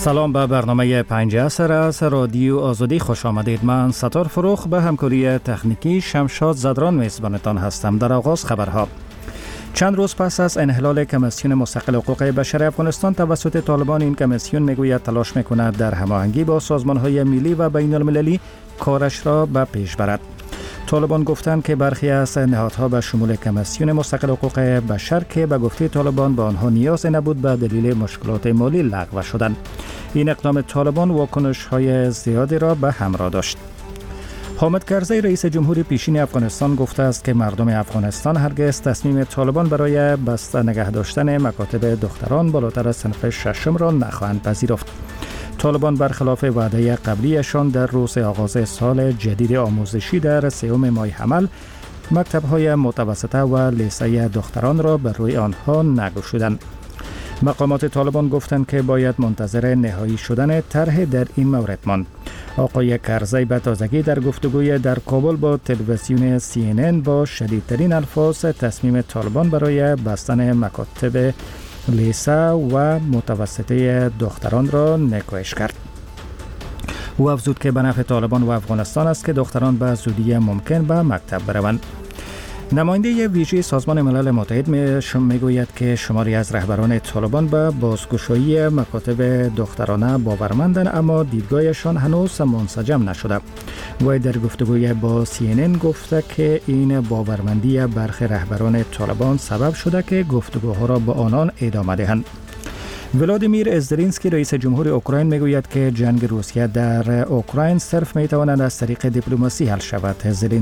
سلام به برنامه 5 عصر از رادیو آزادی خوش آمدید. من ستار فروخ به همکاری تکنیکی شمشاد زدران میزبانتان هستم. در آغاز خبرها. چند روز پس از انحلال کمیسیون مستقل حقوق بشر افغانستان توسط طالبان، این کمیسیون میگوید تلاش میکند در هماهنگی با سازمان‌های ملی و بین المللی کارش را به پیش برد. طالبان گفتند که برخی از نهادها به شمول کمیسیون مستقل حقوق بشر که به گفته طالبان به آنها نیاز نبود به دلیل مشکلات مالی لغو شدند. این اقدام طالبان واکنش‌های زیادی را به همراه داشت. حامد کرزی رئیس جمهوری پیشین افغانستان گفته است که مردم افغانستان هرگز تصمیم طالبان برای بسته نگه داشتن مکاتب دختران بالاتر از صنف ششم را نخواهند پذیرفت. طالبان برخلاف وعده قبلیشان در روز آغاز سال جدید آموزشی در 3 ماه حمل مکتب‌های متوسطه و لیسه دختران را بر روی آنها نگشودند. مقامات طالبان گفتند که باید منتظر نهایی شدن طرح در این مورد ماند. آقای کرزی به تازگی در گفتگوی در کابل با تلویزیون CNN با شدیدترین الفاظ تصمیم طالبان برای بستن مکاتب لیسه و متوسطه دختران را نکوهش کرد. او افزود که به نفع طالبان و افغانستان است که دختران به زودی ممکن به مکتب بروند. نماینده ویژه سازمان ملل متحد میگوید که شماری از رهبران طالبان به بازگشایی مکاتب دخترانه باورمندند، اما دیدگاهشان هنوز منسجم نشده. وی در گفتگوی با CNN گفته که این باورمندی برخی رهبران طالبان سبب شده که گفتگوها را با آنان ادامه دهند. ولادیمیر زلنسکی رئیس جمهور اوکراین میگوید که جنگ روسیه در اوکراین صرف میتواند از طریق دیپلماسی حل شود.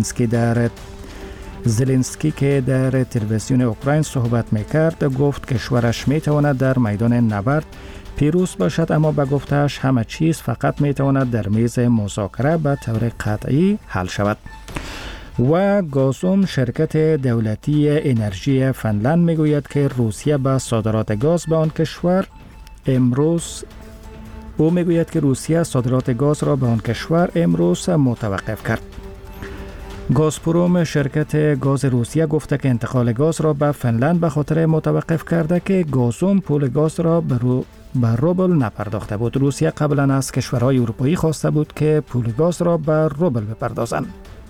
زلنسکی که در تلویزیون اوکراین صحبت میکرد گفت کشورش میتواند در میدان نبرد پیروز باشد، اما به گفتهش همه چیز فقط میتواند در میز مذاکره به طور قطعی حل شود. و گازوم شرکت دولتی انرژی فنلند میگوید که روسیه به صادرات گاز به آن کشور صادرات گاز را به آن کشور امروز متوقف کرد. گازپروم شرکت گاز روسیه گفته که انتقال گاز را به فنلند به خاطر متوقف کرده که گازوم پول گاز را به روبل نپرداخته بود. روسیه قبلا از کشورهای اروپایی خواسته بود که پول گاز را به روبل بپردازند.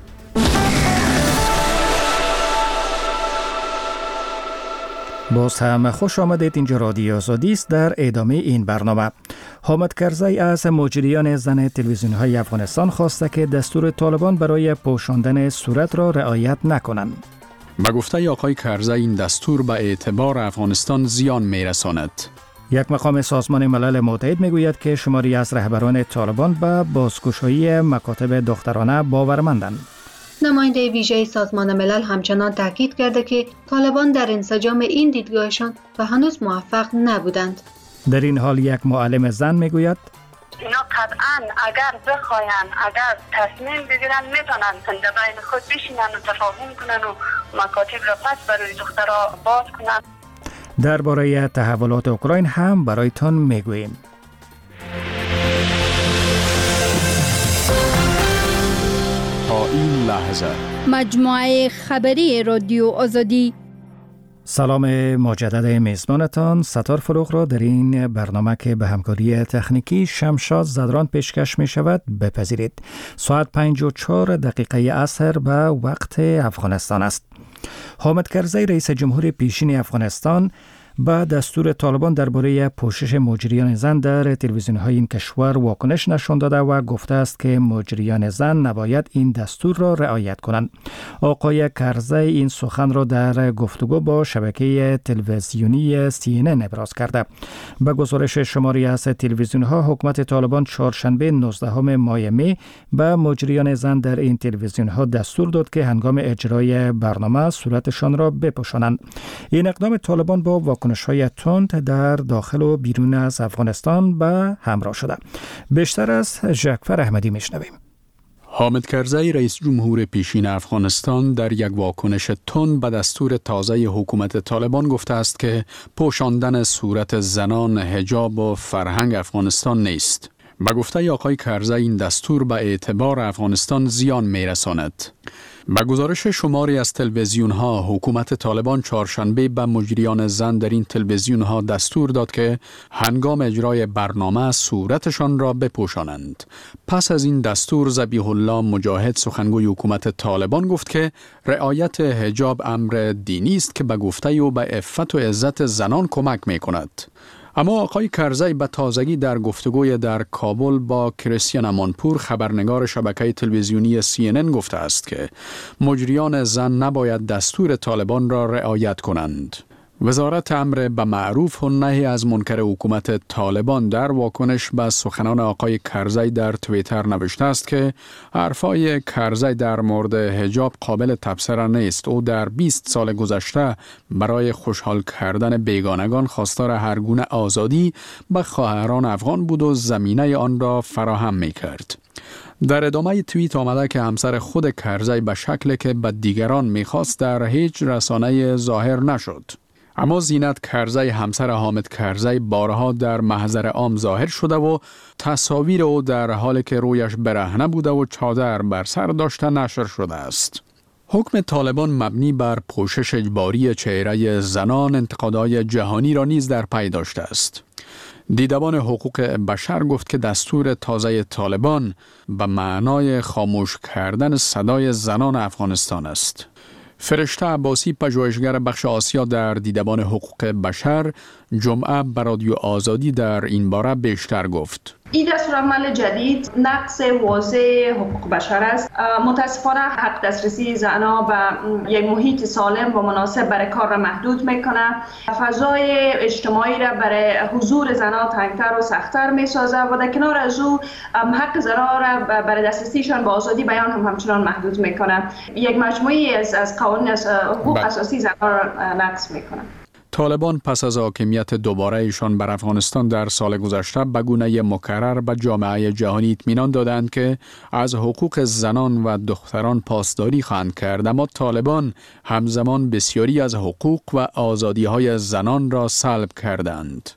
باز هم خوش آمدید. اینجا رادیو آزادی است. در ادامه این برنامه حامد کرزی از مجریان زن تلویزیون‌های افغانستان خواسته که دستور طالبان برای پوشاندن صورت را رعایت نکنند. به گفته آقای کرزی این دستور به اعتبار افغانستان زیان میرساند. یک مقام سازمان ملل متحد میگوید که شماری از رهبران طالبان به بازگشایی مکاتب دخترانه باورمندند. نماینده ویژه سازمان ملل همچنان تاکید کرده که طالبان در انسجام این دیدگاهشان و هنوز موفق نبودند. در این حال یک معلم زن میگوید اینا قطعاً اگر بخواین، اگر تصمیم بگیرن، میتونن در بین خود بشینن و تفاهم کنن و مکاتب را پس برای دخترها باز کنن. درباره تحولات اوکراین هم برایتان میگوییم. تا این لحظه مجموعه خبری رادیو آزادی. سلام مجدد میزبانتان ستار فروخ را در این برنامه که به همکاری تکنیکی شمشاد زدران پیشکش می شود بپذیرید. ساعت 5:04 عصر به وقت افغانستان است. حامد کرزی رئیس جمهوری پیشین افغانستان با دستور طالبان درباره پوشش مجریان زن در تلویزیون‌های این کشور واکنش نشان داده و گفته است که مجریان زن نباید این دستور را رعایت کنند. آقای کرزی این سخن را در گفتگو با شبکه تلویزیونی CNN ابراز کرده. به گزارش شماری از تلویزیون‌ها، حکومت طالبان چهارشنبه 19 ماه می به مجریان زن در این تلویزیون‌ها دستور داد که هنگام اجرای برنامه صورتشان را بپوشانند. این اقدام طالبان با واکنش‌های تند در داخل و بیرون از افغانستان به همراه شده. بیشتر از ژکفر احمدی میشنویم. حامد کرزی رئیس جمهور پیشین افغانستان در یک واکنش تند به دستور تازه حکومت طالبان گفته است که پوشاندن صورت زنان حجاب و فرهنگ افغانستان نیست. به گفته آقای کرزی این دستور به اعتبار افغانستان زیان میرساند. با گزارش شماری از تلویزیون‌ها، حکومت طالبان چهارشنبه به مجریان زن در این تلویزیون‌ها دستور داد که هنگام اجرای برنامه صورتشان را بپوشانند. پس از این دستور ذبیح الله مجاهد سخنگوی حکومت طالبان گفت که رعایت حجاب امر دینی است که به گفته او به عفت و عزت زنان کمک می‌کند. اما آقای کرزی به تازگی در گفتگوی در کابل با کریستیان امانپور خبرنگار شبکه تلویزیونی CNN گفته است که مجریان زن نباید دستور طالبان را رعایت کنند. وزارت امر به معروف و نهی از منکر حکومت طالبان در واکنش به سخنان آقای کرزی در توییتر نوشته است که حرفای کرزی در مورد حجاب قابل تبصره نیست. او در 20 سال گذشته برای خوشحال کردن بیگانگان خواستار هر گونه آزادی به خواهران افغان بود و زمینه آن را فراهم می کرد. در ادامه توییت آمده که همسر خود کرزی به شکلی که به دیگران می‌خواست در هیچ رسانه ظاهر نشد. اما زینت کرزی همسر حامد کرزی بارها در محضر عام ظاهر شده و تصاویر او در حالی که رویش برهنه بوده و چادر بر سر داشته نشر شده است. حکم طالبان مبنی بر پوشش اجباری چهره زنان انتقادهای جهانی را نیز در پی داشته است. دیدبان حقوق بشر گفت که دستور تازه طالبان به معنای خاموش کردن صدای زنان افغانستان است. فرشته عباسی پژوهشگر بخش آسیا در دیدبان حقوق بشر جمعه به رادیو آزادی در این باره بیشتر گفت. این دستورالعمل جدید نقض واضح حقوق بشر است. متاسفانه حق دسترسی زنها به یک محیط سالم و مناسب برای کار را محدود میکنه. فضای اجتماعی را برای حضور زنها تنگتر و سختتر میسازه و در کنار از او حق زنها را برای دسترسیشان به آزادی بیان هم همچنان محدود میکنه. یک مجموعی از قوانین حقوق اساسی زنها را نقض میکنه. طالبان پس از حاکمیت دوباره ایشان بر افغانستان در سال گذشته به گونه مکرر به جامعه جهانی اطمینان دادند که از حقوق زنان و دختران پاسداری خواهند کرد، اما طالبان همزمان بسیاری از حقوق و آزادی‌های زنان را سلب کردند.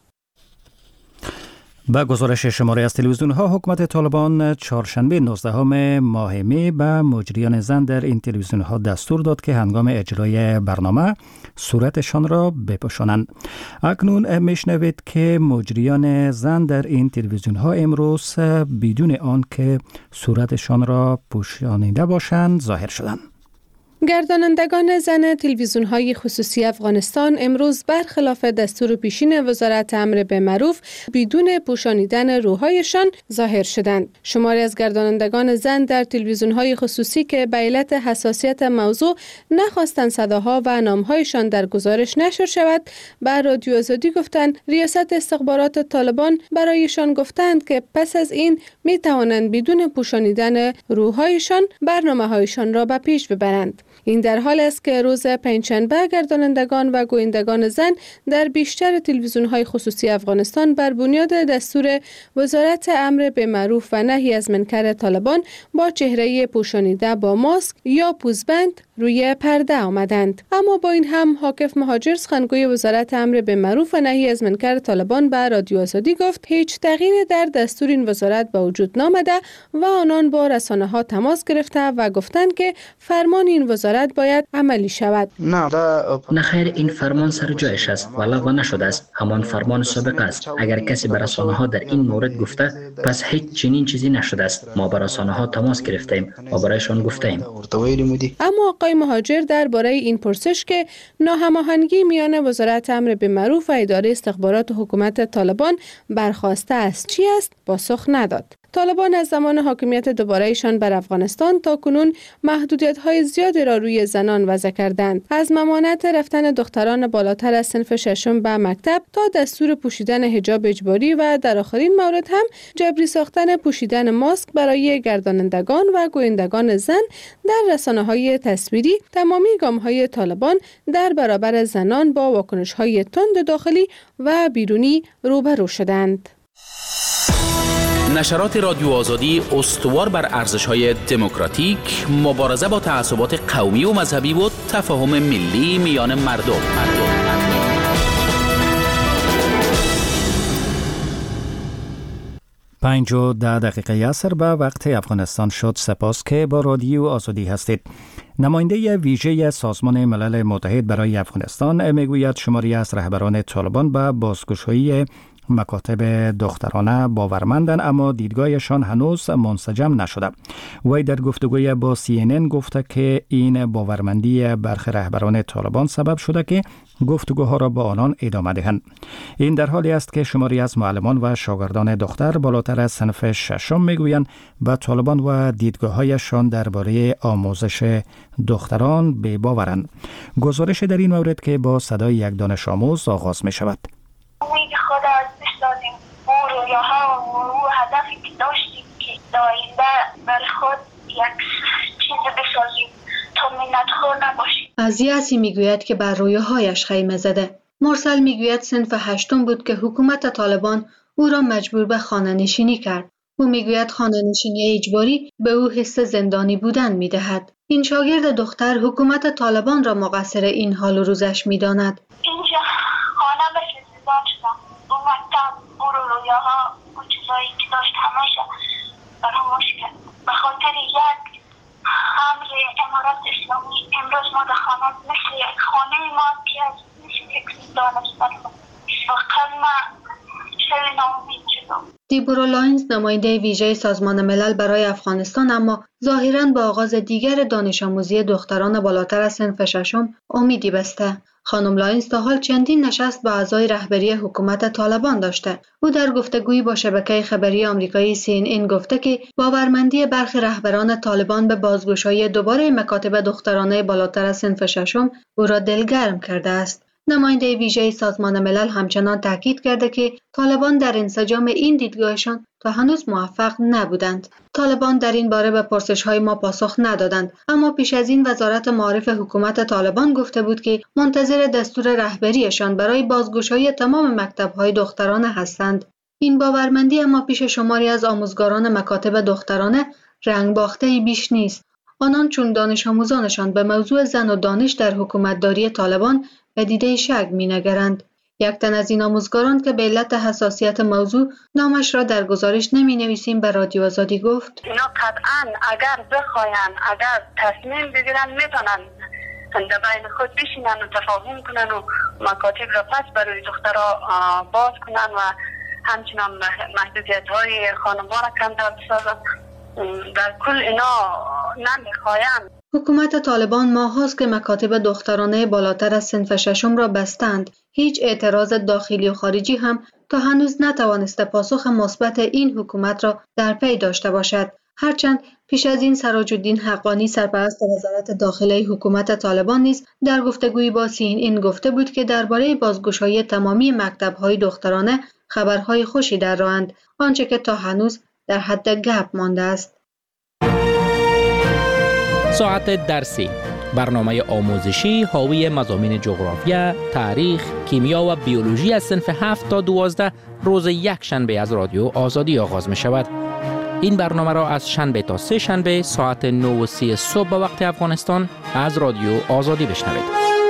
با گزارش شماره از تلویزیون‌ها، حکومت طالبان چهارشنبه 19 ماه می به مجریان زن در این تلویزیون‌ها دستور داد که هنگام اجرای برنامه صورتشان را بپوشانند. اکنون میشنوید که مجریان زن در این تلویزیون‌ها امروز بدون آن که صورتشان را پوشانیده باشند ظاهر شدند. گردانندگان زن تلویزیون‌های خصوصی افغانستان امروز برخلاف دستور پیشین وزارت امر به معروف بدون پوشانیدن روهایشان ظاهر شدند. شماری از گردانندگان زن در تلویزیون‌های خصوصی که به علت حساسیت موضوع نخواستند صداها و نام‌هایشان در گزارش نشر شود، به رادیو آزادی گفتند ریاست استخبارات طالبان برایشان گفتند که پس از این می‌توانند بدون پوشانیدن روهایشان برنامه‌هایشان را به پیش ببرند. این در حال است که روز پنجشنبه گردانندگان و گویندگان زن در بیشتر تلویزیون‌های خصوصی افغانستان بر بنیاد دستور وزارت امر به معروف و نهی از منکر طالبان با چهره پوشانیده با ماسک یا پوزبند روی پرده آمدند. اما با این هم حاکف مهاجر سخنگوی وزارت امر به معروف و نهی از منکر طالبان به رادیو آزادی گفت هیچ تغییری در دستور این وزارت به وجود نامده و آنان با رسانه‌ها تماس گرفته و گفتند که فرمان این وزارت باید عملی شود. نه خیر، این فرمان سر جایش است و لغو نشده است. همان فرمان سابق است. اگر کسی به رسانه‌ها در این مورد گفته پس هیچ چنین چیزی نشده است. ما به رسانه‌ها تماس گرفتیم و برایشان گفتیم. اما آقای مهاجر درباره این پرسش که ناهماهنگی میان وزارت امر به معروف و اداره استخبارات حکومت طالبان برخواسته است چی است پاسخ نداد. طالبان از زمان حاکمیت دوباره‌ایشان بر افغانستان تا کنون محدودیت‌های زیادی را روی زنان وضع کردند، از ممانعت رفتن دختران بالاتر از صنف ششم به مکتب تا دستور پوشیدن حجاب اجباری و در آخرین مورد هم جبری ساختن پوشیدن ماسک برای گردانندگان و گویندگان زن در رسانه‌های تصویری. تمامی گام‌های طالبان در برابر زنان با واکنش‌های تند داخلی و بیرونی روبرو شدند. نشرات رادیو آزادی استوار بر ارزش‌های دموکراتیک، مبارزه با تعصبات قومی و مذهبی و تفاهم ملی میان مردم. 5:10 عصر به وقت افغانستان شد. سپاس که با رادیو آزادی هستید. نماینده ویژه سازمان ملل متحد برای افغانستان میگوید شماری از رهبران طالبان به بازگشایی مکاتب دخترانه باورمندند، اما دیدگاهشان هنوز منسجم نشده. وی در گفتگوی با CNN گفته که این باورمندی برخی رهبران طالبان سبب شده که گفتگوها را با آنان ادامه دهند. این در حالی است که شماری از معلمان و شاگردان دختر بالاتر از صنف ششم میگویند به طالبان و دیدگاه‌هایشان درباره آموزش دختران بی‌باورند. گزارش در این مورد که با صدای یک دانش آموز آغاز می شود. امید خود از بسازیم و رویاها و هدفی که داشتیم که داینده برای خود یک چیز بسازیم تا منتخور نباشیم. عزیزی میگوید که بر رویاهایش خیمه زده. مرسل میگوید صنف هشتم بود که حکومت طالبان او را مجبور به خانه نشینی کرد. او میگوید خانه نشینی اجباری به او حس زندانی بودن میدهد. این شاگرد دختر حکومت طالبان را مقصر این حال و روزش میداند. اینجا خانه مثل زندان شدم. اون مکتب رویاها و چیزایی که داشت همیشه فراموش کرد. به خاطر یک امر امارات اسلامی امروز ما در خانه مثل یک خانه ما که از مثل یک زندان است. واقعا من شوی ناامید شدم. دیبورا لاینز نماینده ویژه سازمان ملل برای افغانستان اما ظاهراً به آغاز دیگر دانش آموزی دختران بالاتر از صنف ششم امیدی بسته. خانم لاینز تا حال چندین نشست با اعضای رهبری حکومت طالبان داشته. او در گفتگویی با شبکه خبری آمریکایی CNN گفته که باورمندی برخی رهبران طالبان به بازگشایی دوباره مکاتب دخترانه بالاتر از صنف ششم او را دلگرم کرده است. نماینده ویژه سازمان ملل همچنان تاکید کرده که طالبان در انسجام این دیدگاهشان تا هنوز موفق نبودند. طالبان در این باره به پرسش‌های ما پاسخ ندادند، اما پیش از این وزارت معارف حکومت طالبان گفته بود که منتظر دستور رهبریشان برای بازگشایی تمام مکتب‌های دخترانه هستند. این باورمندی اما پیش شماری از آموزگاران مکاتب دخترانه رنگ باخته‌ای بیش نیست. آنان چون دانش آموزانشان به موضوع زن و دانش در حکومتداری طالبان به دیده شک می‌نگرند. یک تن از این آموزگاران که به علت حساسیت موضوع نامش را در گزارش نمی‌نویسیم به رادیو آزادی گفت: اینا قطعاً اگر بخواین اگر تصمیم بگیرن میتونن در بین خود بشینن و تفاهم کنن و مکاتب را پس برای دخترها باز کنن و همچنان محدودیت‌های خانمان کمتر بسازن. در کل اینا نمیخواین. حکومت طالبان ماهاست که مکاتب دخترانه بالاتر از صنف ششم را بستند. هیچ اعتراض داخلی و خارجی هم تا هنوز نتوانسته پاسخ مثبت این حکومت را در پی داشته باشد. هرچند پیش از این سراج‌الدین حقانی سرپرست وزارت داخلی حکومت طالبان نیز در گفتگویی با CNN گفته بود که درباره بازگشایی تمامی مکتب‌های دخترانه خبرهای خوشی در راه‌اند، آنچه که تا هنوز در حد گپ مانده است. ساعت درسی، برنامه آموزشی حاوی مضامین جغرافیا، تاریخ، کیمیا و بیولوژی از صنف 7 تا 12 روز یک شنبه از رادیو آزادی آغاز می شود. این برنامه را از شنبه تا سه شنبه ساعت 9:30 صبح به وقت افغانستان از رادیو آزادی بشنوید.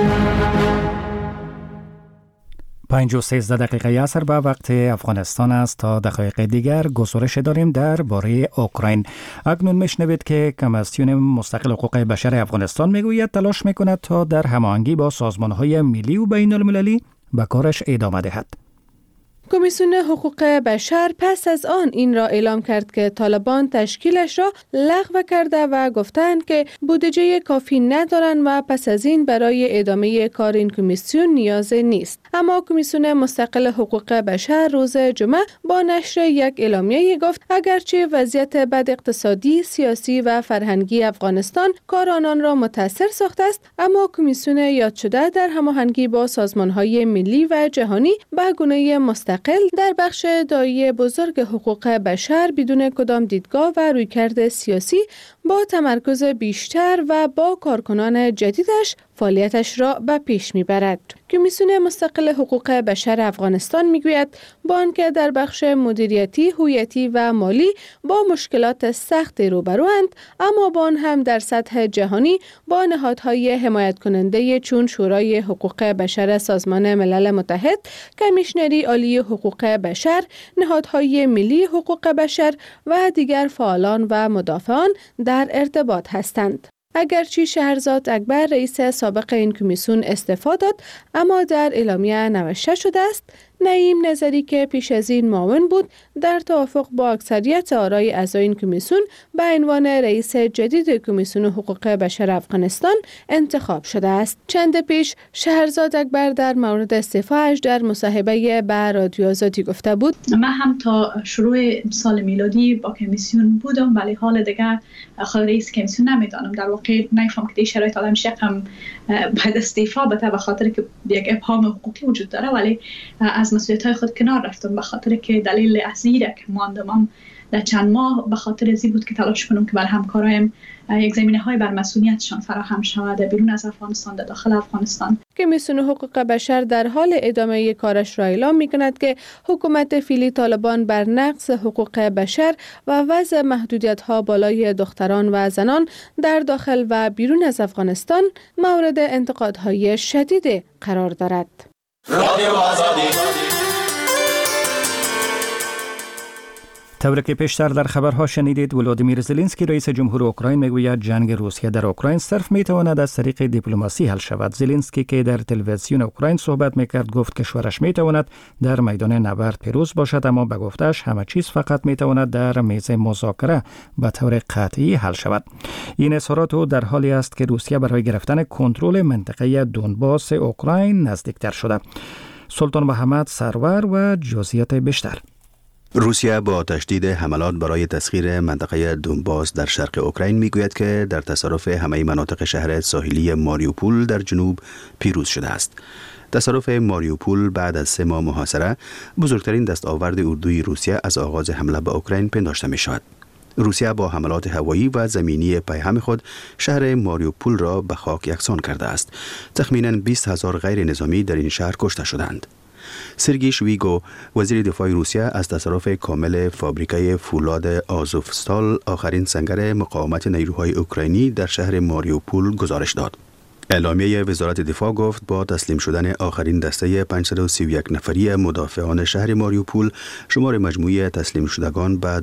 5:13 عصر به وقت افغانستان است. تا دقایق دیگر گزارش داریم درباره اوکراین. اکنون میشنوید که کمیسیون مستقل حقوق بشر افغانستان میگوید تلاش میکند تا در هماهنگی با سازمان‌های ملی و بین المللی به کارش ادامه دهد. کمیسیون حقوق بشر پس از آن این را اعلام کرد که طالبان تشکیلش را لغو کرده و گفتند که بودجه کافی ندارند و پس از این برای ادامه کار این کمیسیون نیاز نیست. اما کمیسیون مستقل حقوق بشر روز جمعه با نشر یک اعلامیه گفت اگرچه وضعیت بد اقتصادی، سیاسی و فرهنگی افغانستان کار آنان را متاثر ساخته است، اما کمیسیون یاد شده در هماهنگی با سازمان‌های ملی و جهانی به گونه مستقل در بخش دایی بزرگ حقوق بشر بدون کدام دیدگاه و رویکرد سیاسی با تمرکز بیشتر و با کارکنان جدیدش فعالیتش را به پیش میبرد. کمیسیون مستقل حقوق بشر افغانستان میگوید با آنکه در بخش مدیریتی، هویتی و مالی با مشکلات سخت روبروند، اما با آن هم در سطح جهانی با نهادهای حمایت کننده چون شورای حقوق بشر سازمان ملل متحد، کمیشنری عالی حقوق بشر، نهادهای ملی حقوق بشر و دیگر فعالان و مدافعان در ارتباط هستند. اگرچه شهرزاد اکبر رئیس سابق این کمیسیون استعفا داد، اما در اعلامیه نوشته شده است نعیم نظری که پیش از این معاون بود در توافق با اکثریت آرای اعضای این کمیسیون به عنوان رئیس جدید کمیسیون حقوق بشر افغانستان انتخاب شده است. چند پیش شهرزاد اکبر در مورد استعفاش در مصاحبه با رادیو آزادی گفته بود: من هم تا شروع سال میلادی با کمیسیون بودم، ولی حال دیگر خود رئیس کمیسیون نمیدانم. در واقع نمیفهم که شرایط عالم شقم بعد استعفا بده به خاطر که یک ابهام حقوقی وجود داره، ولی از مسئولیت‌های خود کنار رفتم به خاطر که دلیل اصلی که ماندم در چند ماه به خاطر ازی بود که تلاش کنم که بر همکارایم یک زمینه‌های بر مسئولیتشان فراهم شود بیرون از افغانستان در داخل افغانستان. کمیسیون حقوق بشر در حال ادامه کارش را اعلام می‌کند که حکومت فعلی طالبان بر نقض حقوق بشر و وضع محدودیت‌ها بالای دختران و زنان در داخل و بیرون از افغانستان مورد انتقادهای شدید قرار دارد. طور که پیشتر در خبرها شنیدید، ولادیمیر زلنسکی رئیس جمهور اوکراین میگوید جنگ روسیه در اوکراین صرف میتواند از طریق دیپلماسی حل شود. زلنسکی که در تلویزیون اوکراین صحبت میکرد گفت کشورش میتواند در میدان نبرد پیروز باشد، اما به گفتش همه چیز فقط میتواند در میز مذاکره به طور قطعی حل شود. این اظهارات او در حالی است که روسیه برای گرفتن کنترل منطقه دونباس اوکراین نزدیکتر شده. سلطان محمد سرور و جزئیات بیشتر. روسیه با تشدید حملات برای تسخیر منطقه دونباس در شرق اوکراین میگوید که در تصرف همه مناطق شهر ساحلی ماریوپول در جنوب پیروز شده است. تصرف ماریوپول بعد از 3 ماه محاصره بزرگترین دستاورد اردوی روسیه از آغاز حمله به اوکراین پنداشته می شود. روسیه با حملات هوایی و زمینی پیهم خود شهر ماریوپول را به خاک یکسان کرده است. تخمیناً 20,000 غیر نظامی در این شهر کشته شدند. سرگی شویگو وزیر دفاع روسیه از تصرف کامل فابریکه فولاد آزوفستال، آخرین سنگر مقاومت نیروهای اوکراینی در شهر ماریوپول، گزارش داد. اعلامیه وزارت دفاع گفت با تسلیم شدن آخرین دسته 531 نفری مدافعان شهر ماریوپول، شمار مجموعی تسلیم شدگان به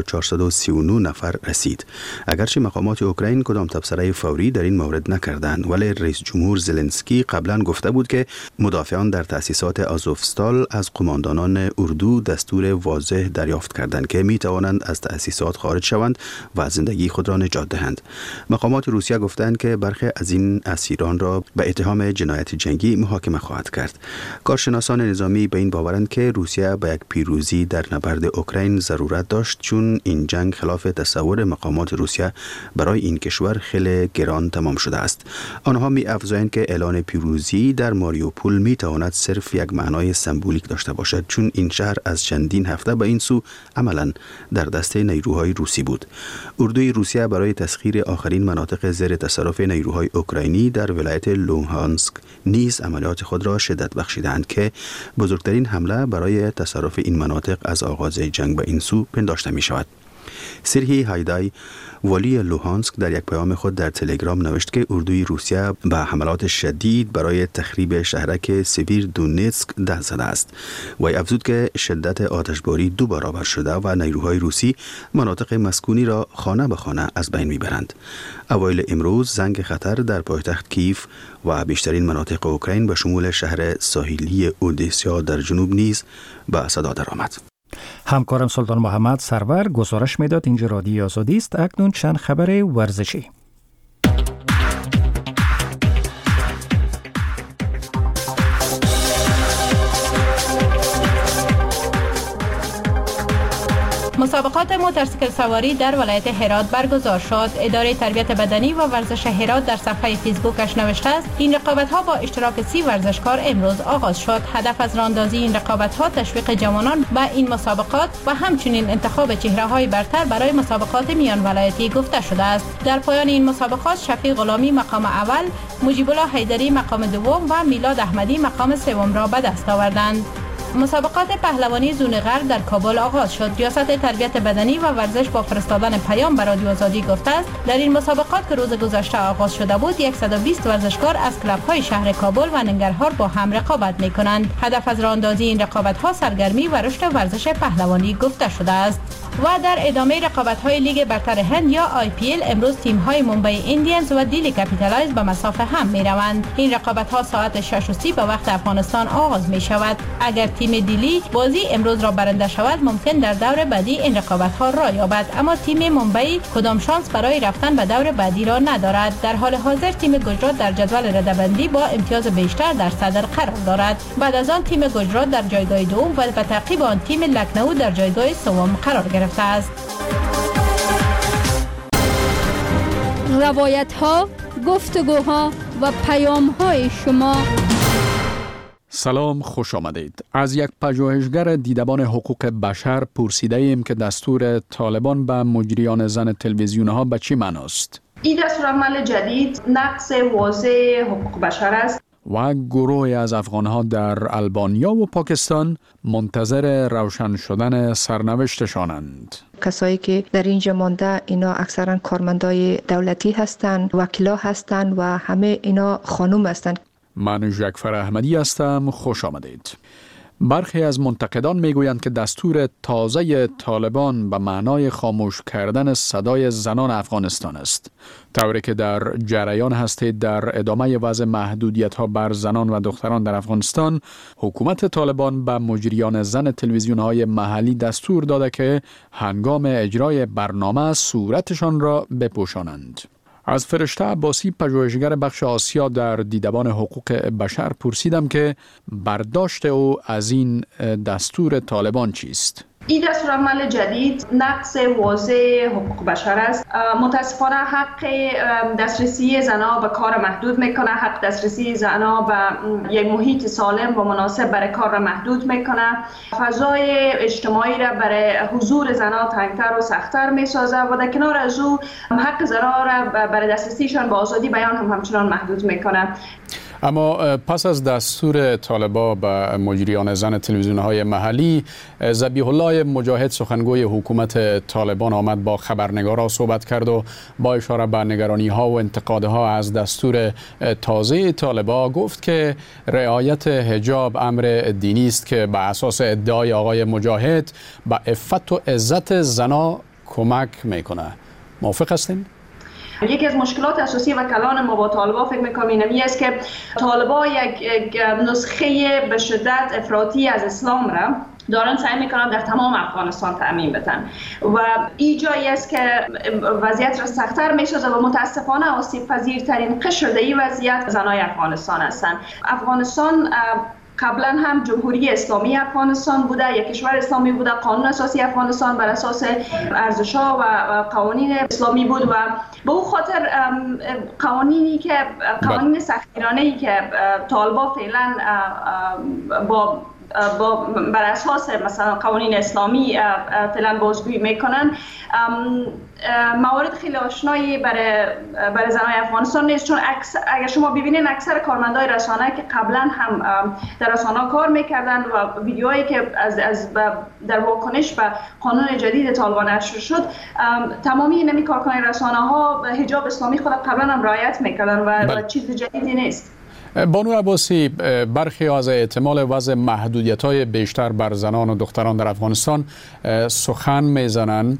2439 نفر رسید. اگرچه مقامات اوکراین کدام تبصره فوری در این مورد نکردند، ولی رئیس جمهور زلنسکی قبلا گفته بود که مدافعان در تأسیسات آزوفستال از قماندانان اردو دستور واضح دریافت کردند که می توانند از تأسیسات خارج شوند و زندگی خود را نجات دهند. مقامات روسیه گفتند که برخی از این ایران را به اتهام جنایت جنگی محاکمه خواهد کرد. کارشناسان نظامی به این باورند که روسیه به یک پیروزی در نبرد اوکراین ضرورت داشت، چون این جنگ خلاف تصور مقامات روسیه برای این کشور خیلی گران تمام شده است. آنها می افزایند که اعلان پیروزی در ماریوپول می تواند صرف یک معنای سمبولیک داشته باشد، چون این شهر از چندین هفته به این سو عملاً در دست نیروهای روسی بود. اردوی روسیه برای تسخیر آخرین مناطق زیر تصرف نیروهای اوکراینی در ولایت لوهانسک نیز عملیات خود را شدت بخشیدند که بزرگترین حمله برای تصرف این مناطق از آغاز جنگ به این سو پنداشته می شود. سرهی هایدای والی لوهانسک در یک پیام خود در تلگرام نوشت که اردوی روسیه به حملات شدید برای تخریب شهرک سیویر دونتسک دست زده است. وی افزود که شدت آتشباری 2 برابر شده و نیروهای روسی مناطق مسکونی را خانه به خانه از بین میبرند. اوایل امروز زنگ خطر در پایتخت کیف و بیشترین مناطق اوکراین به شمول شهر ساحلی اودسا در جنوب نیز به صدا درآمد. همکارم سلطان محمد سرور گزارش میداد. اینجا رادیو آزادی است. اکنون چند خبر ورزشی. مسابقات موتورسیکل سواری در ولایت هرات برگزار شد. اداره تربیت بدنی و ورزش هرات در صفحه فیسبوکش نوشته است این رقابت‌ها با اشتراک 30 ورزشکار امروز آغاز شد. هدف از راهاندازی این رقابت‌ها تشویق جوانان به این مسابقات و همچنین انتخاب چهره‌های برتر برای مسابقات میان ولایتی گفته شده است. در پایان این مسابقات شفیق غلامی مقام اول، مجیب الله حیدری مقام دوم و میلاد احمدی مقام سوم را به دست آوردند. مسابقات پهلوانی زون غرب در کابل آغاز شد. ریاست تربیت بدنی و ورزش با فرستادن پیام به رادیو آزادی گفته است در این مسابقات که روز گذشته آغاز شده بود 120 ورزشکار از کلب‌های شهر کابل و ننگرهار با هم رقابت می‌کنند. هدف از راهاندازی این رقابت‌ها سرگرمی و رشد ورزش پهلوانی گفته شده است. و در ادامه رقابت‌های لیگ برتر هند یا IPL امروز تیم‌های ممبئی ایندیانز و دیلی کپیتالایز به مسافه هم می‌روند. این رقابت‌ها ساعت 6:30 به وقت افغانستان آغاز می‌شود. اگر تیم دیلی بازی امروز را برنده شود ممکن در دور بعدی این رقابت‌ها را یابد، اما تیم ممبئی کدام شانس برای رفتن به دور بعدی را ندارد. در حال حاضر تیم گجرات در جدول رده‌بندی با امتیاز بیشتر در صدر قرار دارد. بعد از آن تیم گجرات در جایگاه دوم و به تعقیب آن تیم لکنو در جایگاه سوم قرار گرفته است. روایت‌ها، گفتگوها و پیام‌های شما. سلام، خوش آمدید. از یک پژوهشگر دیدبان حقوق بشر پرسیده ایم که دستور طالبان به مجریان زن تلویزیون‌ها به چی معناست؟ این دستورالعمل جدید نقض واضح حقوق بشر است. و گروهی از افغان‌ها در البانیا و پاکستان منتظر روشن شدن سرنوشتشانند. کسایی که در اینجا مانده اینا اکثرا کارمندای دولتی هستند، وکیلا هستند و همه اینا خانم هستند. من جعفر احمدی هستم، خوش آمدید. برخی از منتقدان میگویند که دستور تازه طالبان به معنای خاموش کردن صدای زنان افغانستان است، طوری که در جریان هستید در ادامه وضع محدودیت‌ها بر زنان و دختران در افغانستان، حکومت طالبان به مجریان زن تلویزیون‌های محلی دستور داده که هنگام اجرای برنامه صورتشان را بپوشانند. از فرشته عباسی پژوهشگر بخش آسیا در دیدبان حقوق بشر پرسیدم که برداشت او از این دستور طالبان چیست؟ این دستورالعمل جدید نقض واضح حقوق بشر است. متاسفانه حق دسترسی زنها به کار محدود میکنه، حق دسترسی زنها به یک محیط سالم و مناسب برای کار را محدود میکنه، فضای اجتماعی را برای حضور زنها تنگتر و سختتر میسازه و در کنار از او حق زنها را برای دسترسیشان به آزادی بیان هم همچنان محدود میکنه. اما پس از دستور طالبان به مجریان زن تلویزیون‌های محلی، ذبیح الله مجاهد سخنگوی حکومت طالبان آمد با خبرنگاران صحبت کرد و با اشاره به نگرانی‌ها و انتقادها از دستور تازه طالبان گفت که رعایت حجاب امر دینی است که به اساس ادعای آقای مجاهد به عفت و عزت زنان کمک میکنه. موافق هستین؟ یکی از مشکلات اساسی و کلان ما با طالبان فکر می‌کنم اینمی است که طالبان یک نسخه به شدت افراطی از اسلام را دارن سعی میکنن در تمام افغانستان تعمیم بدن و این جایی است که وضعیت را سخت‌تر می‌سازه و متاسفانه آسیب پذیرترین قشر در این وضعیت زنای افغانستان هستند. افغانستان قبلا هم جمهوری اسلامی افغانستان بوده، یک کشور اسلامی بوده، قانون اساسی افغانستان بر اساس ارزش‌ها و قوانین اسلامی بود و به او خاطر قوانین سختگیرانه‌ای که طالبان فعلا بر اساس مثلا قوانین اسلامی فعلا بازگویی میکنن موارد خیلی آشنایی برای زنای افغانستان نیست، چون اگر شما ببینید اکثر کارمندای رسانه که قبلا هم در رسانه کار میکردن و ویدیوهایی که در واکنش به قانون جدید طالبان نشر شد، تمامی نمی کارکنان رسانه ها حجاب اسلامی خود قبلا هم رعایت میکردن و چیز جدیدی نیست. بانو عباسی، برخی از احتمال وضع محدودیت‌های بیشتر بر زنان و دختران در افغانستان سخن میزنند.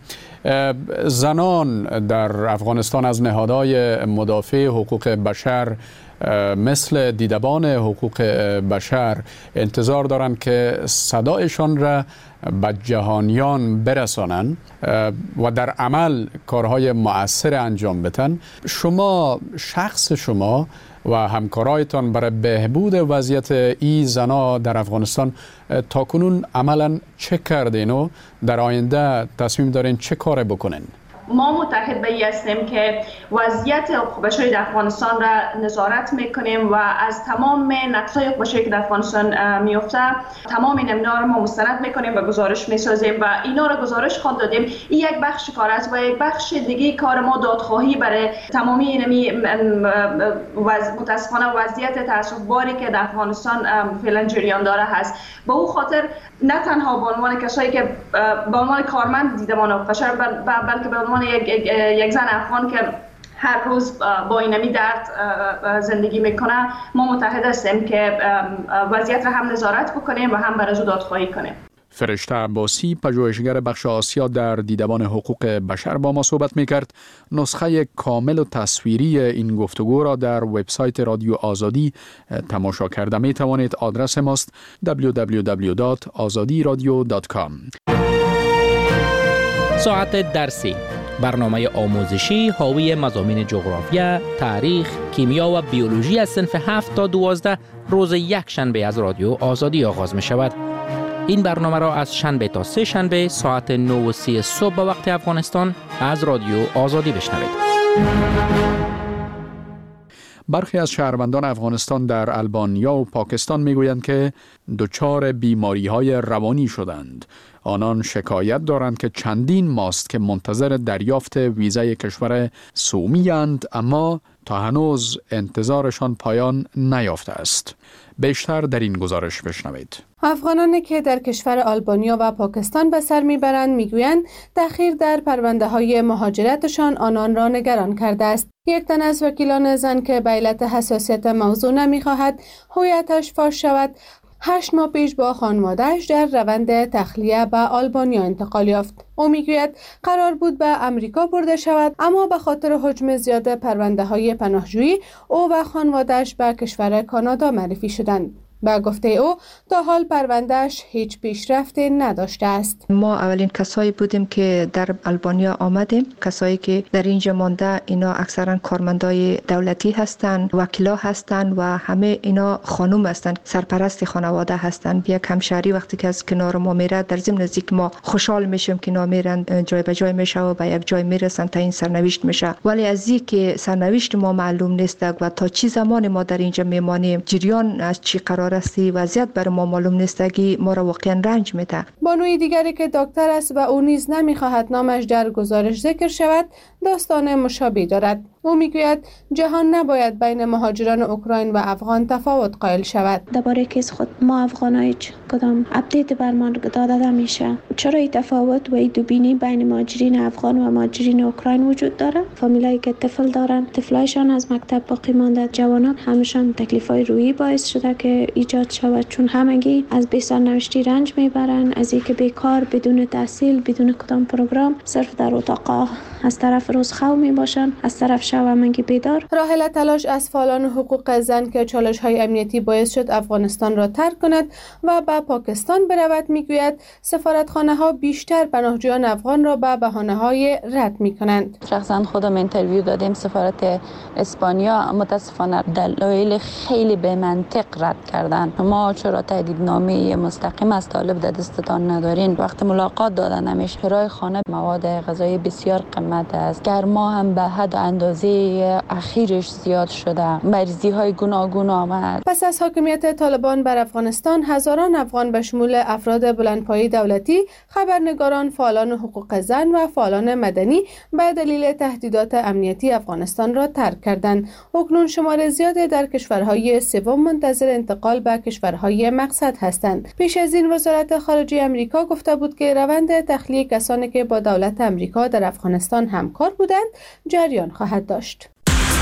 زنان در افغانستان از نهادهای مدافع حقوق بشر مثل دیدبان حقوق بشر انتظار دارند که صدایشان را به جهانیان برسانند و در عمل کارهای مؤثر انجام بدن. شما شخص شما و همکارایتان برای بهبود وضعیت این زنا در افغانستان تاکنون عملا چه کردین و در آینده تصمیم دارین چه کار بکنین؟ ما متحد به این هستیم که وضعیت حقوق بشری در افغانستان را نظارت میکنیم و از تمام نقص‌های حقوق بشری که در افغانستان میفته تمام اینا رو ما مستند میکنیم و گزارش میسازیم و اینا رو گزارش خواند دادیم. این یک بخش کار است و یک بخش دیگه کار ما دادخواهی برای تمامی اینمی متاسفانه وضعیت تأسف‌باری که در افغانستان فعلا جریان داره هست. به اون خاطر نه تنها به عنوان کسایی که به عنوان کارمند دیدبان حقوق بشر بلکه به عنوان یک زن افغان که هر روز با اینمی درد زندگی میکنه ما متحد هستیم که وضعیت را هم نظارت بکنیم و هم برای او دادخواهی کنیم. فرشته عباسی، پژوهشگر بخش آسیا در دیدبان حقوق بشر با ما صحبت میکرد. نسخه کامل و تصویری این گفتگو را در وبسایت رادیو آزادی تماشا کرده می توانید. آدرس ماست www.azadiradio.com. ساعت درسی، برنامه آموزشی حاوی مضامین جغرافیا، تاریخ، کیمیا و بیولوژی از صنف 7 تا 12 روز یک شنبه از رادیو آزادی آغاز می شود. این برنامه را از شنبه تا سه شنبه ساعت 9:30 صبح به وقت افغانستان از رادیو آزادی بشنوید. برخی از شهروندان افغانستان در آلبانیا و پاکستان میگویند که دچار بیماری‌های روانی شدند. آنان شکایت دارند که چندین ماست که منتظر دریافت ویزای کشور سومی‌اند، اما تا هنوز انتظارشان پایان نیافته است. بیشتر در این گزارش بشنوید. افغانانی که در کشور آلبانیا و پاکستان به سر میبرند میگویند تأخیر در پرونده‌های مهاجرتشان آنان را نگران کرده است. یک تن از وکیلان زن که به علت حساسیت موضوع نمیخواهد هویتش فاش شود 8 ماه پیش با خانواده‌اش در روند تخلیه به آلبانیا انتقال یافت. او میگوید قرار بود به امریکا برده شود، اما به خاطر حجم زیاد پرونده‌های پناهجویی او و خانواده‌اش به کشور کانادا معرفی شدند. با گفته او تا حال پروندهش هیچ پیشرفتی نداشته است. ما اولین کسایی بودیم که در آلبانیا آمدیم. کسایی که در اینجا مانده اینا اکثرا کارمندای دولتی هستند، وکیلا هستند و همه اینا خانم هستند، سرپرست خانواده هستند. یک همشهری وقتی که از کنار ما میره در ضمن نزدیک ما خوشحال میشیم که اینا میرن جای به جای میشه و به یک جای میرسن تا این سرنوشت میشه. ولی از این که سرنوشت ما معلوم نیست و تا چه زمان ما در اینجا میمانیم، جریان از چی قرار است وضعیت بر ما معلوم نیستگی ما را واقعا رنج میده. بانوی دیگری که دکتر است و او نیز نمیخواهد نامش در گزارش ذکر شود داستان مشابه دارد. او میگوید جهان نباید بین مهاجران اوکراین و افغان تفاوت قائل شود. درباره کیس خود ما افغانای کدام اپدیت بر ما داده نمیشه؟ چرا این تفاوت و این دوبینی بین مهاجرین افغان و مهاجرین اوکراین وجود داره؟ فامیلایی که طفل دارن، طفلایشان از مکتب باقی مانده، جوانان همشان تکلیفای روحی باعث شده که ایجاد شود، چون همگی از بی سرنوشتی رنج میبرن، از اینکه بیکار، بدون تحصیل، بدون کدام پروگرام، صرف در اتاق از طرف روزخو میباشن، از طرف شب همگی بیدار. راحله تلاش از فعالان حقوق زن که چالش‌های امنیتی باعث شد افغانستان را ترک کند و به پاکستان برود میگوید سفارتخانه‌ها بیشتر پناهجویان افغان را به بهانه‌های رد می‌کنند. شخصا خودم اینترویو دادیم سفارت اسپانیا، متاسفانه دلایل خیلی به منطق رد کردن. ما چرا تاییدنامه مستقیم از طالب در دستتان ندارین؟ وقت ملاقات دادن همیشه کرایه خانه، مواد غذایی بسیار قیمت است. گرما هم به حد اندازه اخیرش زیاد شده. مریضی‌های گوناگون آمد. پس از حاکمیت طالبان بر افغانستان هزاران افغان به شمول افراد بلندپایه دولتی، خبرنگاران، فعالان حقوق زن و فعالان مدنی به دلیل تهدیدات امنیتی افغانستان را ترک کردند. اکنون شمار زیادی در کشورهای سوم منتظر انتقال به کشورهای مقصد هستند. پیش از این وزارت خارجه آمریکا گفته بود که روند تخلیه کسانی که با دولت آمریکا در افغانستان همکار بودند جریان خواهد داشت.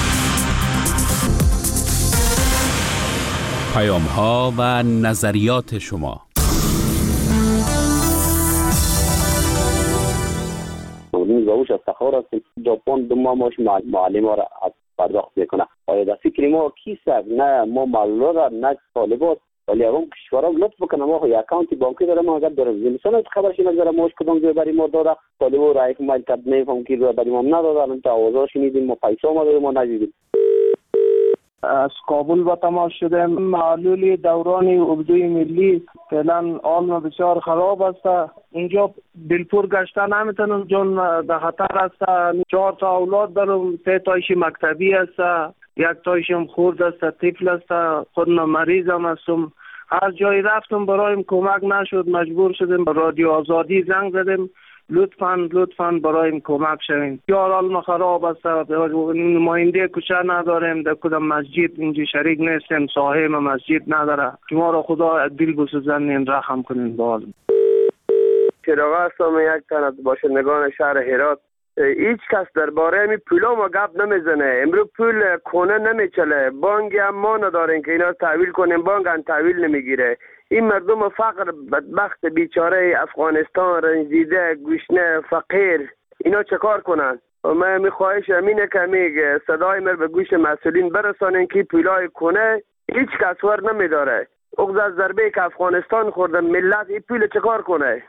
پیام‌ها و نظریات شما. اوش از تخار هستیم. ژاپن 2 ماه ماش معلم ها را پرداخت میکنه. آیا در فکر ما کیست؟ نه ما معلومات نه طالبات، ولی اون کشورها لطف بکنه ما خو اکانت بانکی داره ما اگر در زمستان خبرش نگذره ماش کدوم جای برای ما داده طالبو را یک مایل کد نمیفهم کی رو برای ما ندادن تا آوازا شنیدیم ما پیسا ما دادیم ما ندیدیم. از کابل با تماس شدیم. معلول دوران اردوی ملی فعلا حال بسیار خراب است. اینجا دلپور گشته نمیتونم چون در خطر است. 4 تا اولاد دارم، 3 تایش مکتبی است، 1 تایشم خورد است، طفل است، خود مریضم هستم. هر جایی رفتم برایم کمک نشد، مجبور شدیم به رادیو آزادی زنگ زدیم لطفاً برایم کمک شوین. یار حال خراب است، نماینده کوچه نداریم، در کدام مسجد اینجا شریک نیستیم، صاحب مسجد نداره. شما را خدا دل بسوزنین رحم کنین. باز چراغ هستم، یک تن از باشندگان شهر هرات. هیچ کس درباره می پولا ما گپ نمیزنه. امروز پول کنه نمیچله، بانک هم ما نداریم که اینا تحویل کنیم، بانک هم تحویل نمیگیره. این مردم فقر بدبخت بیچاره افغانستان رنجیده گوشنه فقیر اینا چه کار کنن؟ من میخواهش امینه که میگه صدای من به گوش مسئولین برسانین که پولای کنه هیچ کس ور نمیداره. اغز از ضربه که افغانستان خورده ملت این پول چه کار کنه؟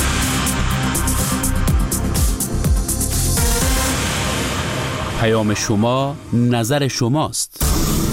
پیام شما نظر شماست.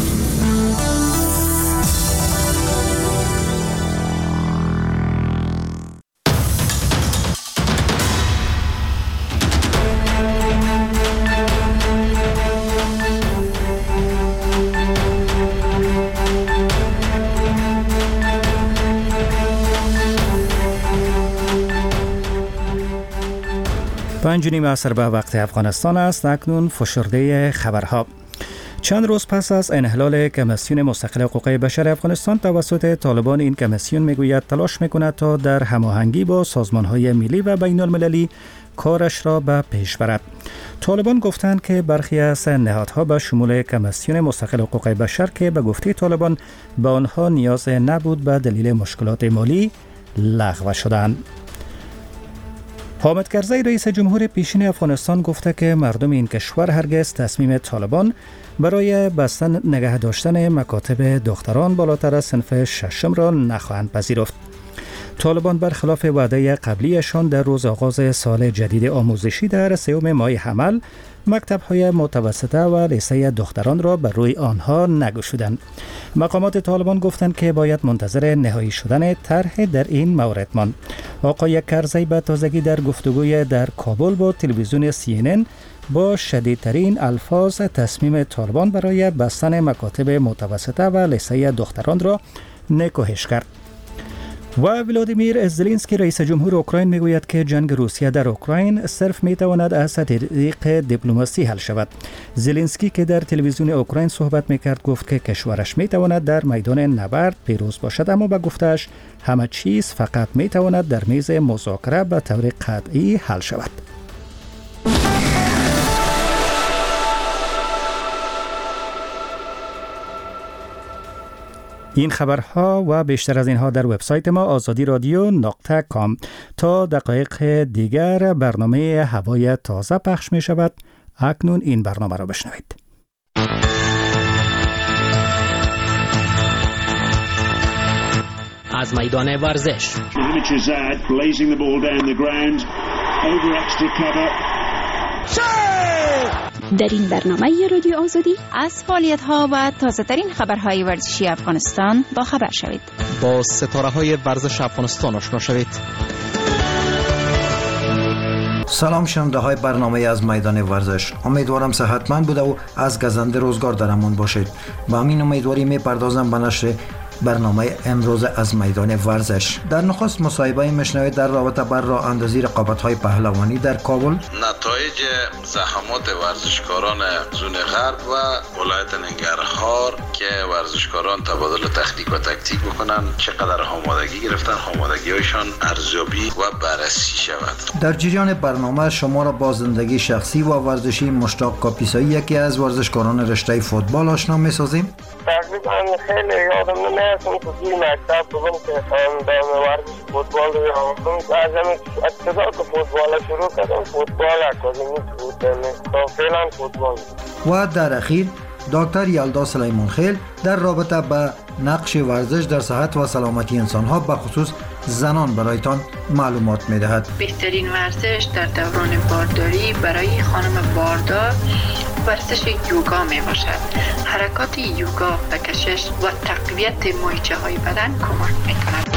پنج نیم عصر به وقت افغانستان است. اکنون فشرده خبرها. چند روز پس از انحلال کمیسیون مستقل حقوق بشر افغانستان توسط طالبان، این کمیسیون میگوید تلاش میکند تا در هماهنگی با سازمانهای ملی و بین المللی کارش را به پیش برد. طالبان گفتند که برخی از نهادها به شمول کمیسیون مستقل حقوق بشر که به گفته طالبان به آنها نیاز نبود به دلیل مشکلات مالی لغو شدند. حامد کرزی رئیس جمهور پیشین افغانستان گفته که مردم این کشور هرگز تصمیم طالبان برای بستن نگه داشتن مکاتب دختران بالاتر از صنف ششم را نخواهند پذیرفت. طالبان برخلاف وعده قبلیشان در روز آغاز سال جدید آموزشی در 3 ماه حمل مکتب‌های متوسطه و لیسه دختران را بر روی آنها نگشودند. مقامات طالبان گفتند که باید منتظر نهایی شدن طرح در این مورد ماند. آقای کرزی به تازگی در گفتگوی در کابل با تلویزیون CNN با شدیدترین الفاظ تصمیم طالبان برای بستن مکاتب متوسطه و لیسه دختران را نکوهش کرد. و ولادیمیر زلنسکی رئیس جمهور اوکراین میگوید که جنگ روسیه در اوکراین صرف میتواند از طریق دیپلماسی حل شود. زلنسکی که در تلویزیون اوکراین صحبت میکرد گفت که کشورش میتواند در میدان نبرد پیروز باشد، اما به گفتش همه چیز فقط میتواند در میز مذاکره به طور قطعی حل شود. این خبرها و بیشتر از اینها در وبسایت ما azadi.radio.com. تا دقایق دیگر برنامه هوای تازه پخش می شود. اکنون این برنامه را بشنوید. از میدان ورزش در این برنامه رادیو آزادی از فعالیت‌ها و تازه‌ترین خبرهای ورزشی افغانستان با خبر شوید. با ستاره‌های ورزش افغانستان آشنا شوید. سلام شنونده های برنامه از میدان ورزش. امیدوارم صحتمند بوده و از گزنده روزگار در امان باشید. با همین امیدواری میپردازم به نشر برنامه امروز از میدان ورزش. در نخست مصاحبه میشنوید در رابطه با راه اندازی رقابت‌های پهلوانی در کابل، نتایج زحمات ورزشکاران زون غرب و ولایت ننگرهار که ورزشکاران تبادل تکنیک و تاکتیک بکنن، چقدر آمادگی گرفتن، آمادگی‌هایشان ارزیابی و بررسی شود. در جریان برنامه شما را با زندگی شخصی و ورزشی مشتاق کاپیسایی، یکی از ورزشکاران رشته فوتبال آشنا می‌سازیم. تقریبا خیلی یادم نمیاد که توی مکتب بودم که دام ورزش فوتبال رو یادم از همین ابتدا که فوتبال شروع کردم فوتبال اکادمی بود تا فعلا فوتبال. و در اخیر دکتر یلدا سلیمان خیل در رابطه با نقش ورزش در صحت و سلامتی انسان‌ها به خصوص زنان برایتان معلومات می‌دهد. بهترین ورزش در دوران بارداری برای خانم باردار ورزش یوگا می باشد. حرکات یوگا و کشش و تقویت مایچه‌های بدن کمک می‌کند.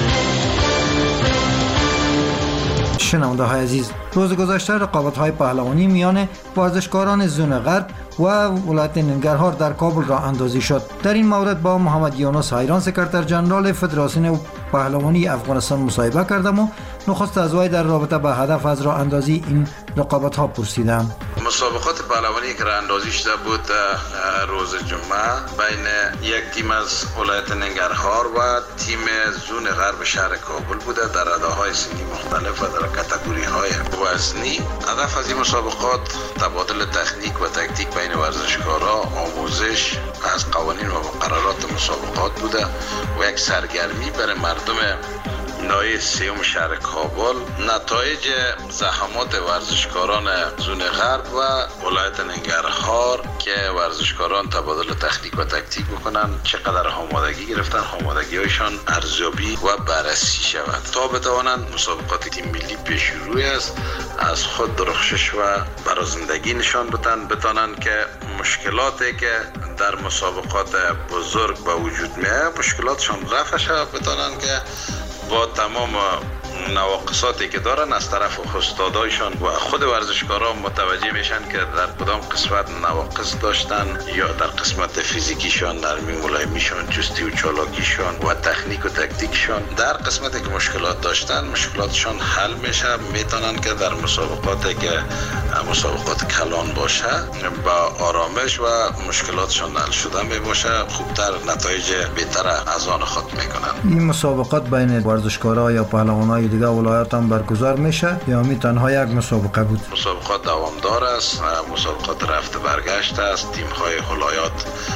شنونده‌های عزیز، روز گذشته رقابت‌های پهلوانی میان ورزشکاران زون غرب و ولایت ننگرهار در کابل راه اندازی شد. در این مورد با محمد یونس حیران سکرتر جنرال فدراسیون پهلوانی افغانستان مصاحبه کردم و نخست از وی در رابطه با هدف از راه اندازی این رقابت‌ها پرسیدم. مسابقات پهلوانی که راه اندازی شده بود روز جمعه بین یک تیم از ولایت ننگرهار و تیم زون غرب شهر کابل بوده در رده‌های سنی مختلف و در کاتگوری‌های وزنی. هدف از این مسابقات تبادل تکنیک و تاکتیک بین ورزشکارا، آموزش از قوانین و مقررات مسابقات بوده و یک سرگرمی برای مردم ناحیه سیوم شهر کابل. نتایج زحمات ورزشکاران زون غرب و ولایت ننگرهار که ورزشکاران تبادل تکنیک و تاکتیک بکنن چقدر آمادگی گرفتن، آمادگی‌هایشان ارزیابی و بررسی شود تا بتوانند مسابقات تیم ملی پیش روی است از خود درخشش و برازندگی نشان بتانند که مشکلاتی که در مسابقات بزرگ به وجود میاد مشکلاتشان رفع شود، بتانند که با تمام نواقصاتی که دارن از طرف استادایشان و خود ورزشکاران متوجه میشن که در کدام قسمت نواقص داشتن یا در قسمت فیزیکیشان، نرمی ملایمیشان، چستی و چالاکیشان و تکنیک و تاکتیکشان. در قسمتی که مشکلات داشتن مشکلاتشان حل میشه، میتونن که در مسابقاتی که مسابقات کلان باشه با آرامش و مشکلاتشان حل شده میباشه خوبتر نتایج بهتر از آن خود میکنن. این مسابقات بین ورزشکارا یا پهلوانای دیگه ولایت هم برگزار میشه یا می تنها یک مسابقه بود؟ مسابقات دوامدار است، مسابقات رفت برگشت است. تیم های ولایات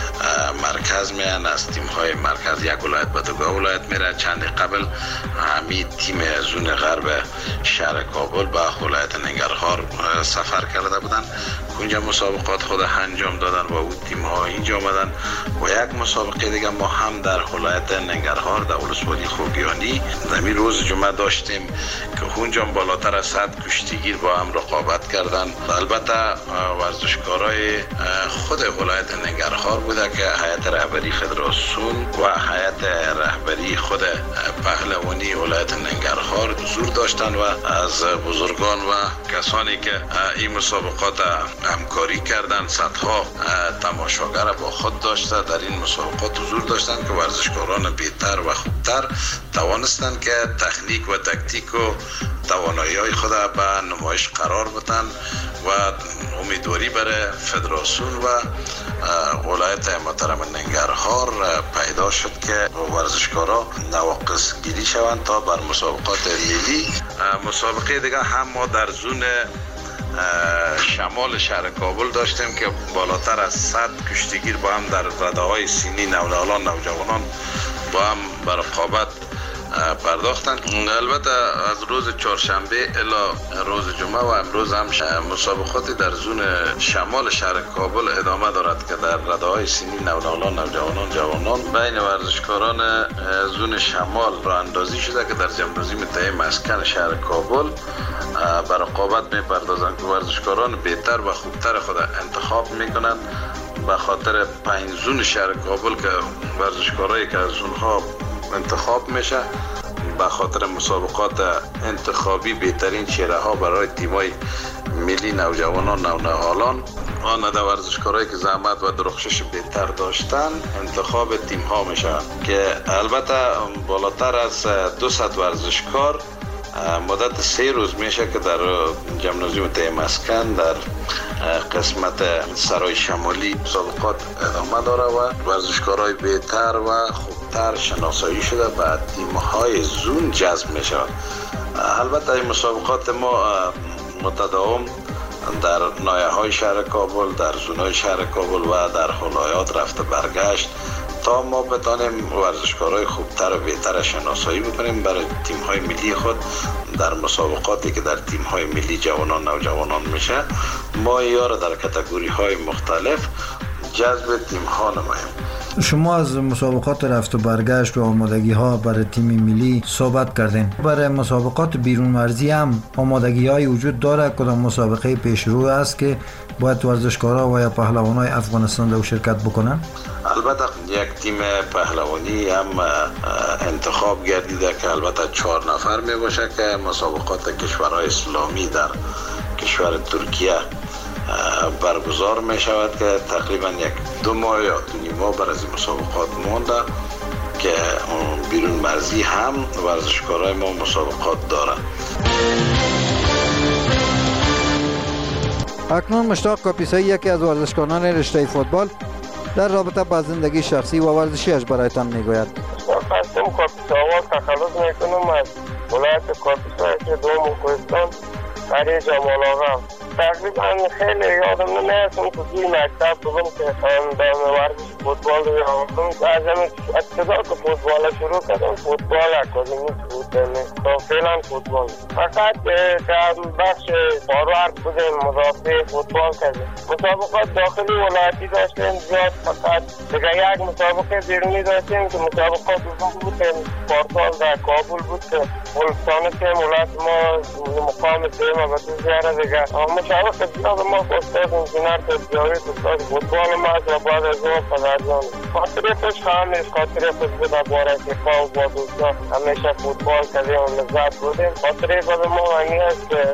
مرکز میان، از تیم های مرکز یک ولایت به دیگه ولایت میره. چند قبل همین تیم زون غرب شهر کابل به ولایت ننگرهار سفر کرده بودن، اونجا مسابقات خود انجام دادن و اون تیم ها اینجا آمدن و یک مسابقه دیگه ما هم در ولایت ننگرهار در ولسوالی خوگیانی در روز جمعه داشتیم که اونجا بالاتر از 100 کشتیگیر با هم رقابت کردن. البته ورزشکارای خود ولایت ننگرهار بوده که هیئت رهبری فدراسیون و هیئت رهبری خود پهلوانی ولایت ننگرهار حضور داشتن و از بزرگان و کسانی که این مسابقات همکاری کردن، صدها تماشاگر با خود داشته در این مسابقات حضور داشتن که ورزشکاران بهتر و خوبتر توانستند که تکنیک و تاکتیک و توانایی‌های خود به نمایش قرار بدن و امیدواری برای فدراسیون و ولایت محترم ننگرهار پیدا شد که ورزشکارا نواقص گیری شوند تا بر مسابقات ملی. مسابقه دیگه هم ما در زون شمال شهر کابل داشتیم که بالاتر از 100 کشتیگیر با هم در رده‌های سینی نوجوانان با هم بر رقابت پرداختن. البته از روز چهارشنبه الی روز جمعه و امروز هم مسابقاتی در زون شمال شهر کابل ادامه دارد که در رده‌های سنی نوجوانان جوانان بین ورزشکاران زون شمال راه اندازی شده که در جمنازیوم تای مسکن شهر کابل بر رقابت می‌پردازند که ورزشکاران بهتر و خوبتر خود انتخاب می‌کنند. به خاطر 5 زون شهر کابل که ورزشکارایی که از اونها انتخاب میشه، به خاطر مسابقات انتخابی بهترین چهره ها برای تیمای ملی نوجوانان نونهالان آن در ورزشکارایی که زحمت و درخشش بهتر داشتن انتخاب تیم ها میشن که البته بالاتر از 200 ورزشکار مدت 3 روز میشه که در جمنازیوم تای مسکن در قسمت سرای شمالی مسابقات ادامه داره و ورزشکارای بهتر و خوبتر شناسایی شده و تیم‌های زون جذب میشه. البته این مسابقات ما متداوم در نایه‌های شهر کابل، در زونای شهر کابل و در حلایات رفته برگشت تا ما بتانیم ورزشکارای خوبتر و بهتر شناسایی بکنیم برای تیم‌های ملی خود. در مسابقاتی که در تیم‌های ملی جوانان نوجوانان میشه، ما یاره در کاتگوری‌های مختلف جذب تیم‌ها نماییم. شما از مسابقات رفت و برگشت و آمادگی ها برای تیم ملی صحبت کردین. برای مسابقات بیرون مرزی هم آمادگی های وجود داره؟ کدام مسابقه پیشرو است که باید ورزشکارا و یا پهلوانای افغانستان در شرکت بکنن؟ البته یک تیم پهلوانی هم انتخاب گردیده که البته 4 نفر می باشه که مسابقات کشورهای اسلامی در کشور ترکیه برگزار می شود که تقریبا 1-2 ماه یا 2.5 ماه بر از این مسابقات مونده که بیرون مرزی هم ورزشکارای ما مسابقات دارن. اکنون مشتاق کاپیسایی یکی از ورزشکاران رشته فوتبال در رابطه با زندگی شخصی و ورزشیش برایتان میگوید. هستم کاپیسا آواز تخلص میکنم از ولایت کاپیسا که دوم کوهستان در جمال آقا. تقریبا خیلی یادم نمیاد که توی مکتب بودم که در ورزش فوتبال رو آموختم. از همین ابتدا که فوتبال شروع کردم، فوتبال اکادمی بود تا فعلا فوتبال. فقط در بخش فاروارد بودیم، مدافع فوتبال کردیم. مسابقات داخلی ولایتی داشتیم زیاد، فقط دیگه یک مسابقه بیرونی داشتیم که مسابقات بود که پارسال در کابل بود که ولستان تیم ولایت ما مقام تیم و بسیار دیگه مسابقه زیاد ما استاد انجینر تربیوی استاد فوتبال ما از بعد از اون پدرجان خاطره خوش خواهمیش، خاطره خوش بود باره که خواه با دوستا همیشه فوتبال کردیم و لذت بودیم. خاطره بود ما همی هست که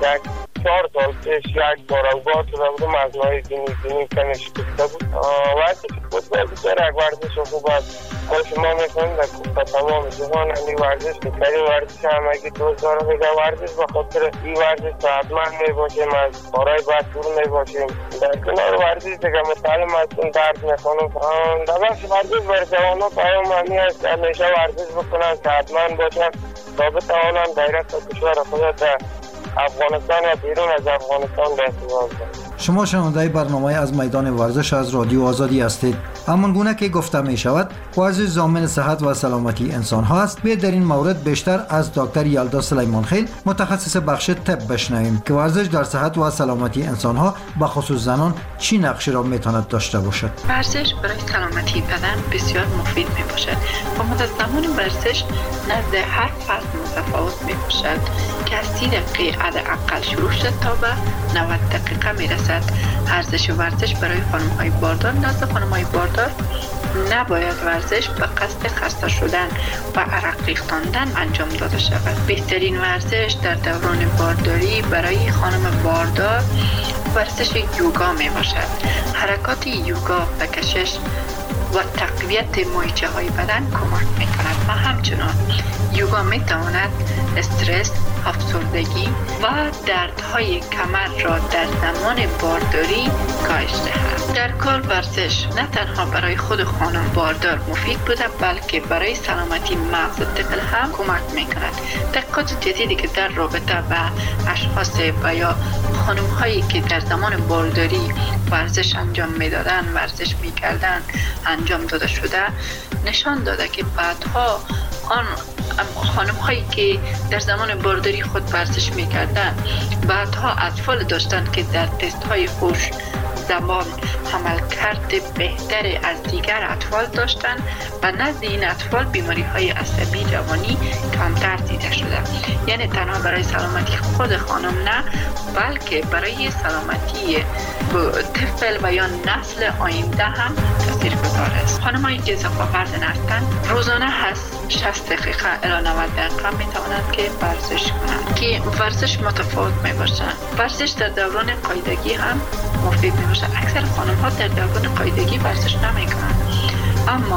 4 سال پیش یک بار اوگاه شده بودم از نهای دینی کمی شکسته بود. وقتی که فوتبال بسیار یک ورزش خوب است. ما شما میکنیم در کفتا تمام جهان همی ورزش که کریم ورزش همگی دوست دارم دیگه ورزش بخاطر این ورزش صحتمند میباشیم، از کارهای بد دور میباشیم. در کنار ورزش دیگه مطالم هستیم، درد میخونم. در بخش ورزش بر جوانان پیام همی هست همیشه ورزش بکنن، صحتمند باشن تا بتوانن غیرت کشور خود در افغانستان و بیرون از افغانستان به استفاده کنند. شما شنونده برنامه از میدان ورزش از رادیو آزادی هستید. همان گونه که گفته می شود ورزش ضامن صحت و سلامتی انسان ها است. در این مورد بیشتر از دکتر یلدا سلیمان خیل متخصص بخش طب بشنویم که ورزش در صحت و سلامتی انسان ها به خصوص زنان چی نقشی را می تواند داشته باشد. ورزش برای سلامتی بدن بسیار مفید می باشد و منتظمان ورزش نزد هر فرد متفاوت می باشد که از 30 دقیقه حداقل شروع شد تا به 90 دقیقه می رسد. ارزش ورزش برای خانم‌های باردار نزد خانم‌های باردار نباید ورزش به قصد خسته شدن و عرق ریختاندن انجام داده شود. بهترین ورزش در دوران بارداری برای خانم باردار ورزش یوگا می باشد. حرکات یوگا به کشش و تقویت مایچه های بدن کمک می کند و همچنان یوگا می تواند استرس، افسردگی و دردهای کمر را در زمان بارداری کاهش دهد. در کل ورزش نه تنها برای خود خانم باردار مفید بوده بلکه برای سلامتی مغز طفل هم کمک می کند. تحقیقات جدیدی که در رابطه با اشخاص و یا خانم هایی که در زمان بارداری ورزش انجام می دادن، ورزش می کردن انجام داده شده نشان داده که بعدها آن خانم هایی که در زمان بارداری خود ورزش می کردن بعدها اطفال داشتن که در تست های هوش زبان عملکرد بهتر از دیگر اطفال داشتند و نزد این اطفال بیماری های عصبی جوانی کمتر دیده شده. یعنی تنها برای سلامتی خود خانم نه بلکه برای سلامتی طفل و یا نسل آینده هم تاثیرگذار است. خانم‌هایی که اضافه وزن هستند روزانه هست 60 دقیقه الی 90 دقیقه می توانند که ورزش کنند که ورزش متفاوت می باشند. ورزش در دوران قاعدگی هم مفید می باشد. اکثر خانم ها در دوران قاعدگی ورزش نمی کنند، اما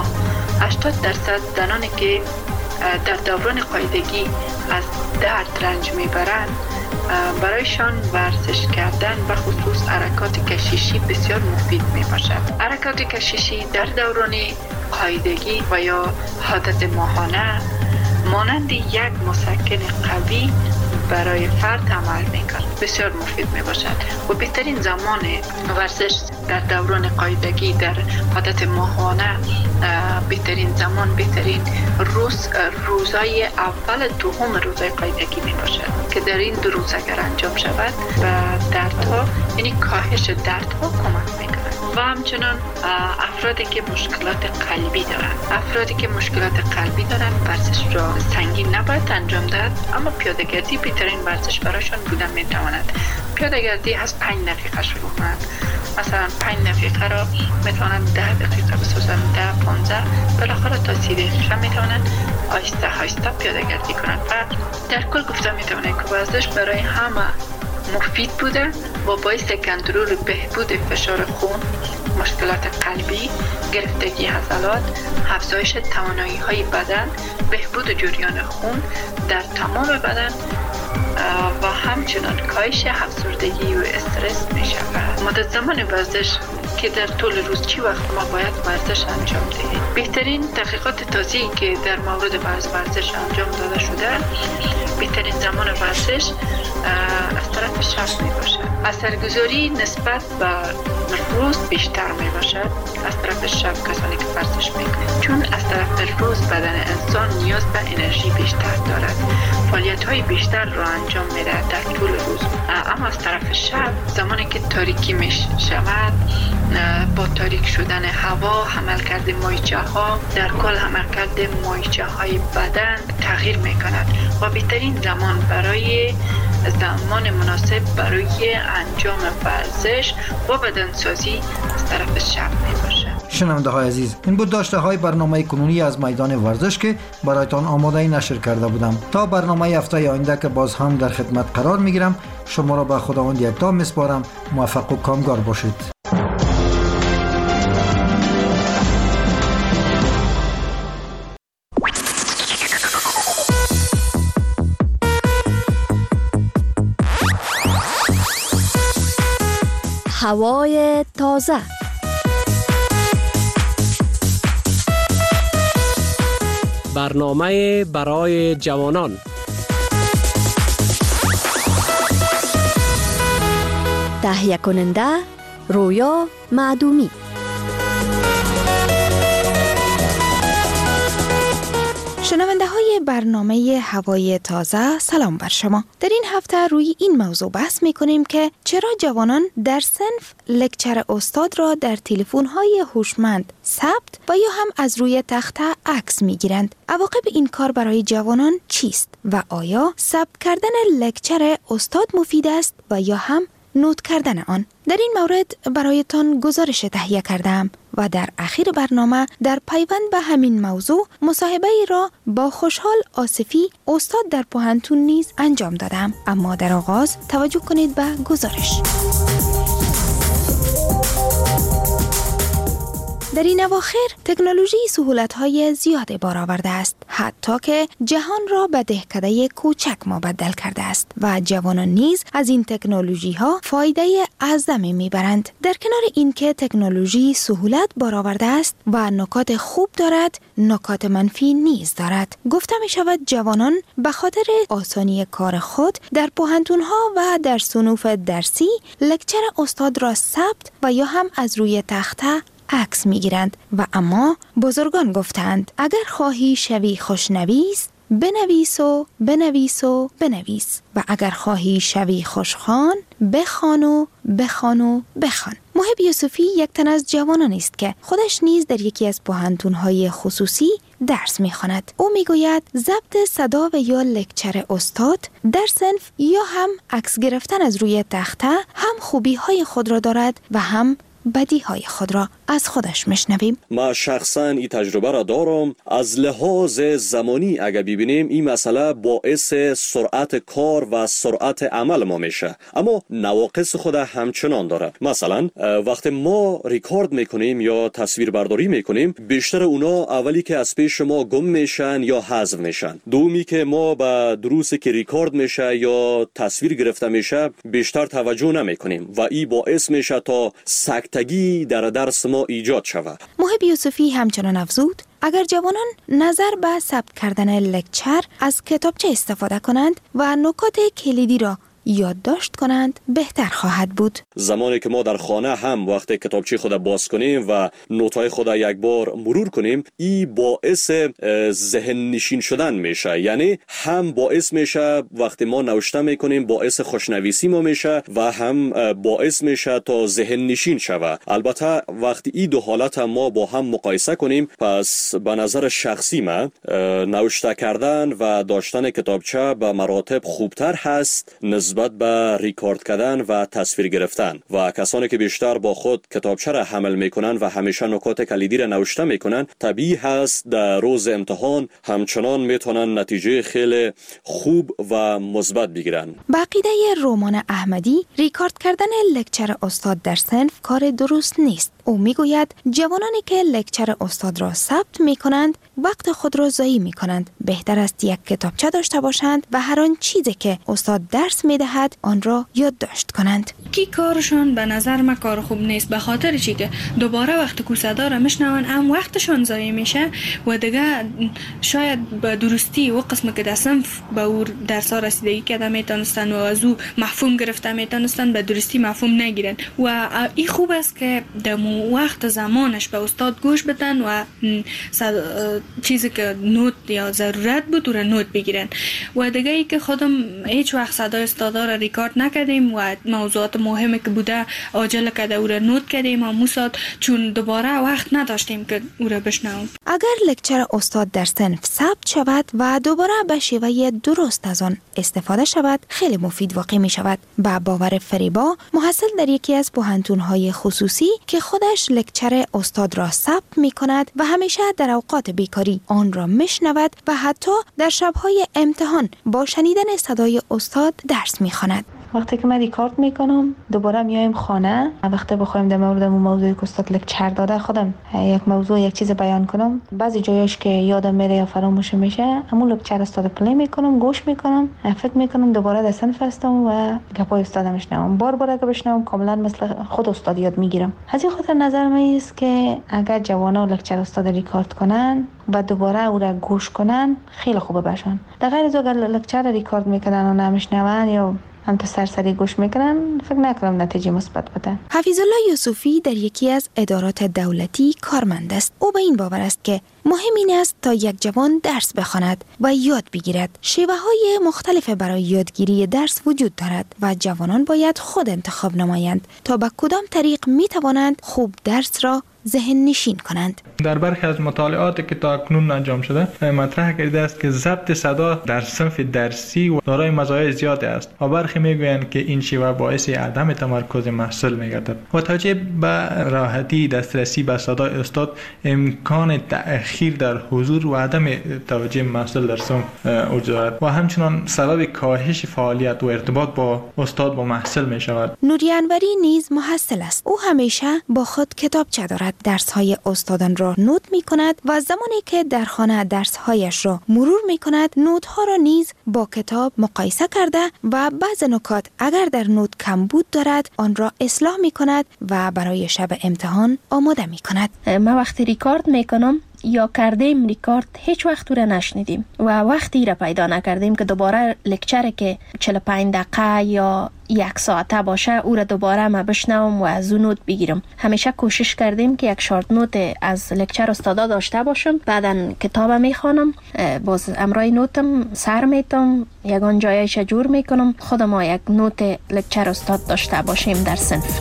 80% زنانی که در دوران قاعدگی از درد رنج می برند برایشان ورزش کردن و خصوص حرکات کششی بسیار مفید می باشد. حرکات کششی در دوران قاعدگی و یا عادت ماهانه مانند یک مسکن قوی برای فرد عمل میکنه، بسیار مفید می باشد و بهترین زمان ورزش در دوران قاعدگی در عادت ماهانه، بهترین زمان، بهترین روزای اول دوم روزای قاعدگی می باشد که در این 2 روز اگر انجام شود و دردها، یعنی کاهش دردها کمک میکنه. و همچنان افرادی که مشکلات قلبی دارن ورزش را سنگین نباید انجام داد، اما پیاده‌گردی بهترین ورزش برایشان بودن میتواند. پیاده‌گردی از 5 دقیقه شروع کنند، مثلا 5 دقیقه را میتوانند 10 دقیقه بسازند، 10-15 بالاخره تا 30 دقیقه میتوانند آهسته پیاده‌گردی کنند. و در کل گفتم میتوانند که ورزش برای همه مفید بوده و باعث کنترل بهبود فشار خون، مشکلات قلبی، گرفتگی عضلات، افزایش توانایی‌های بدن، بهبود جریان خون در تمام بدن و همچنان کاهش افسردگی و استرس می شود. مدت زمان ورزش که در طول روز چی وقت ما باید ورزش انجام دهیم؟ بهترین تحقیقات تازه‌ای که در مورد ورزش انجام داده شده، بهترین زمان ورزش از طرف شب می باشد. اثرگذاری نسبت به روز بیشتر می باشد از طرف شب کسانی که ورزش میکنند، چون از طرف روز بدن انسان نیاز به انرژی بیشتر دارد، فعالیت های بیشتر را انجام میده در طول روز. اما از طرف شب زمانی که تاریکی می شود، با تاریک شدن هوا، عملکرد مایچه ها، در کل عملکرد مایچه های بدن تغییر می کند و بهترین زمان مناسب برای انجام ورزش و بدنسازی از طرف شب می باشد. شنونده های عزیز، این بود داشته های برنامه کنونی از میدان ورزش که برایتان آماده نشر کرده بودم. تا برنامه هفته آینده که باز هم در خدمت قرار می گیرم، شما را به خداوند یکتا می سپارم. موفق و کامگار باشید. هوای تازه. برنامه برای جوانان. تهیه کننده رویا معدومی. شنونده های برنامه هوای تازه، سلام بر شما. در این هفته روی این موضوع بحث می کنیم که چرا جوانان در صنف لکچر استاد را در تلفن های هوشمند ثبت و یا هم از روی تخته عکس می گیرند. عواقب این کار برای جوانان چیست و آیا ثبت کردن لکچر استاد مفید است و یا هم نوت کردن آن؟ در این مورد برایتان گزارش تهیه کردم و در اخیر برنامه در پیوند به همین موضوع مصاحبه ای را با خوشحال آصفی، استاد در پوهنتون نیز انجام دادم. اما در آغاز توجه کنید به گزارش. در این اواخر تکنولوژی سهولت‌های زیاد بار آورده است، حتی که جهان را به دهکده کوچک مبدل کرده است و جوانان نیز از این تکنولوژی‌ها فایده اعظمی می‌برند. در کنار اینکه تکنولوژی سهولت بار آورده است و نکات خوب دارد، نکات منفی نیز دارد. گفته می‌شود جوانان به خاطر آسانی کار خود در پوهنتون‌ها و در صنوف درسی لکچر استاد را ثبت و یا هم از روی تخته عکس میگیرند و اما بزرگان گفتند اگر خواهی شوی خوشنویس بنویس و بنویس و بنویس و اگر خواهی شوی خوشخوان بخوان و بخوان و بخوان. محب یوسفی یک تن از جوانان است که خودش نیز در یکی از پوهنتون‌های خصوصی درس می‌خواند. او میگوید ضبط صدا و یا لکچر استاد در صنف یا هم عکس گرفتن از روی تخته هم خوبی‌های خود را دارد و هم بدیهای خود را از خودش میشنویم. ما شخصا این تجربه را دارم. از لحاظ زمانی اگر ببینیم این مسئله باعث سرعت کار و سرعت عمل ما میشه، اما نواقص خود همچنان داره. مثلا وقتی ما ریکورد میکنیم یا تصویر برداری میکنیم، بیشتر اونا اولی که از پیش ما گم میشن یا حذف میشن. دومی که ما به دروسی که ریکورد میشه یا تصویر گرفته میشه بیشتر توجه نمیکنیم و این باعث میشه تا سکته آموختگی در درس ما ایجاد شود. محب یوسفی همچنان افزود اگر جوانان نظر به ثبت کردن لکچر از کتابچه استفاده کنند و نکات کلیدی را یادداشت کنند بهتر خواهد بود. زمانی که ما در خانه هم وقتی کتابچه خود باز کنیم و نوت‌های خود یک بار مرور کنیم، این باعث ذهن نشین شدن میشه. یعنی هم باعث میشه وقتی ما نوشته میکنیم باعث خوشنویسی ما میشه و هم باعث میشه تا ذهن نشین شود. البته وقتی این دو حالت ما با هم مقایسه کنیم، پس به نظر شخصی من نوشته کردن و داشتن کتابچه به مراتب خوبتر هست نسبت به ریکارد کردن و تصویر گرفتن. و کسانی که بیشتر با خود کتابچه را حمل میکنن و همیشه نکات کلیدی را نوشته میکنن، طبیعی هست در روز امتحان همچنان میتونن نتیجه خیلی خوب و مثبت بگیرن. با عقیده رومان احمدی، ریکارد کردن لکچر استاد در صنف کار درست نیست. او میگوید جوانانی که لکچر استاد را ثبت میکنند وقت خود را ضایع میکنند. بهتر است یک کتابچه داشته باشند و هر آن چیزی که استاد درس میدهد آن را یادداشت کنند. کی کارشان به نظر من کار خوب نیست، به خاطر چی که دوباره وقت کوسه را میشنون هم وقتشان ضایع میشه و دیگه شاید به درستی و قسم که در صنف به او درس ها رسیدگی کرده میتونستن و از او مفهوم گرفته میتونستن به درستی مفهوم نگیرن. و این خوب است که در وقت زمانش به استاد گوش بدن و چیزی که نوت یا ضرورت بود او را نوت بگیرن. و دیگه ای که خودم هیچ وقت صدای استادا را ریکارد نکردیم و موضوعات مهمی که بوده عاجل کرده او را نوت کردیم و موساد چون دوباره وقت نداشتیم که او را بشنویم. اگر لکچر استاد در صنف ثبت شود و دوباره به شیوه درست از آن استفاده شود خیلی مفید واقع می شود. با باور فریبا، محصل در یکی از پوهنتون‌های خصوصی که خودش لکچر استاد را ثبت می کند و همیشه در اوقات بیکاری آن را میشنود و حتی در شب‌های امتحان با شنیدن صدای استاد درس می‌خواند. وقتی که من ریکارد میکنم دوباره میایم خانه، وقتی بخوایم در مورد اون موضوعی که استاد لکچر داده خودم یک موضوع یک چیز بیان کنم، بعضی جایش که یادم میره یا فراموش میشه همون لکچر استاد پلی میکنم، گوش میکنم، فکر میکنم دوباره در صنف هستم و گپای استادم میشنوم. بار که بشنوم کاملا مثل خود استاد یاد میگیرم. از این خاطر نظر من است که اگر جوانا لکچر استاد ریکارد کنن و دوباره او را گوش کنن خیلی خوبه باشن. در غیر از اگر لکچر ریکارد میکنن و نمیشنون یا هم تا سرسری گوش میکنن، فکر نکنم نتیجه مثبت بده. حفیظ الله یوسفی در یکی از ادارات دولتی کارمند است. او به این باور است که مهم این است تا یک جوان درس بخواند و یاد بگیرد. شیوه‌های مختلف برای یادگیری درس وجود دارد و جوانان باید خود انتخاب نمایند تا به کدام طریق میتوانند خوب درس را ذهن نشین کنند. در برخی از مطالعاتی که تا اکنون انجام شده مطرح کرده است که ضبط صدا در صنف درسی و دارای مزایای زیادی است و برخی میگویند که این شیوه باعث عدم تمرکز محصل میگردد. و توجه به راحتی دسترسی به صدای استاد امکان تأخیر در حضور و عدم توجه محصل در صنف وجود دارد و همچنان سبب کاهش فعالیت و ارتباط با استاد با محصل می شود. نوری انوری نیز محصل است. او همیشه با خود کتابچه دارد. درس‌های استادان را نوت می‌کند و زمانی که در خانه درس‌هایش را مرور می‌کند نوت‌ها را نیز با کتاب مقایسه کرده و بعض نکات اگر در نوت کمبود دارد آن را اصلاح می‌کند و برای شب امتحان آماده می‌کند. ما وقتی ریکارد می‌کنم یا کردیم ریکارد هیچ وقت رو نشنیدیم و وقتی را پیدا نکردیم که دوباره لکچر که 45 دقیقه یا یک ساعته باشه او را دوباره ما بشنوم و از اون نوت بگیرم. همیشه کوشش کردیم که یک شارت نوت از لکچر استادا داشته باشم، بعدن کتاب میخوانم، باز امرای نوتم سر میتم، یگان جایش جور میکنم، خودم یک نوت لکچر استاد داشته باشیم در صنف.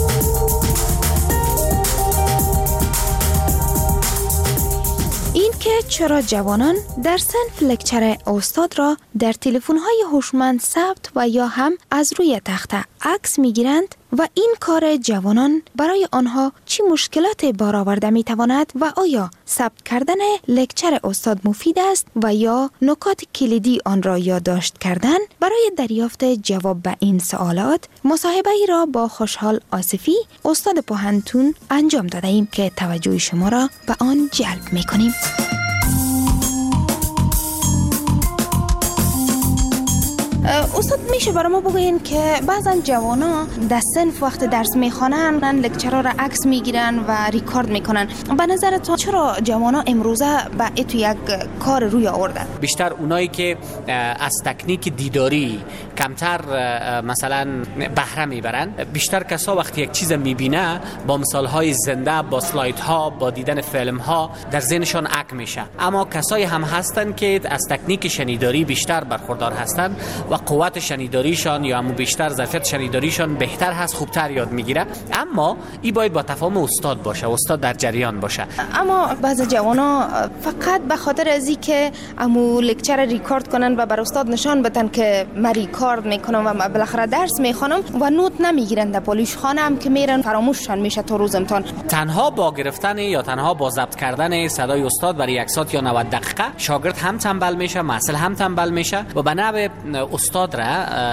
این که چرا جوانان در صنف لکچر استاد را در تلفن‌های هوشمند ثبت و یا هم از روی تخته عکس می‌گیرند و این کار جوانان برای آنها چی مشکلات برآورده می‌تواند و آیا ثبت کردن لکچر استاد مفید است و یا نکات کلیدی آن را یادداشت کردن؟ برای دریافت جواب به این سوالات مصاحبه‌ای را با خوشحال آصفی استاد پوهنتون انجام دادیم که توجه شما را به آن جلب می‌کنیم. استاد میشه برای ما بگوین که بعضا جوانا در صنف وقت درس میخوانن لکچرها را عکس میگیرن و ریکارد میکنن. به نظرتون چرا جوانا امروزه به ایتو یک کار روی آوردن؟ بیشتر اونایی که از تکنیک دیداری کمتر مثلا بهره میبرن، بیشتر کسا وقتی یک چیز میبینه با مثالهای زنده، با سلایدها، با دیدن فیلمها در ذهنشان عک میشه. اما کسایی هم هستن که از تکنیک شنیداری بیشتر برخوردار هستن و قوت شنیداریشان یا همون بیشتر ظرفیت شنیداریشان بهتر هست، خوبتر یاد میگیره. اما این باید با تفاهم استاد باشه، استاد در جریان باشه. اما بعضی جوانا فقط به خاطر از اینکه امو لکچر ریکارد کنن و بر استاد نشان بدن که من ریکارد میکنم و بالاخره درس میخوانم و نوت نمیگیرن در پالیش خانه هم که میرن فراموششان میشه تا روز امتحان. تنها با گرفتن یا تنها با ضبط کردن صدای استاد برای 1 ساعت یا 90 دقیقه شاگرد هم تنبل میشه، محصل هم تنبل میشه و به نحو استاد را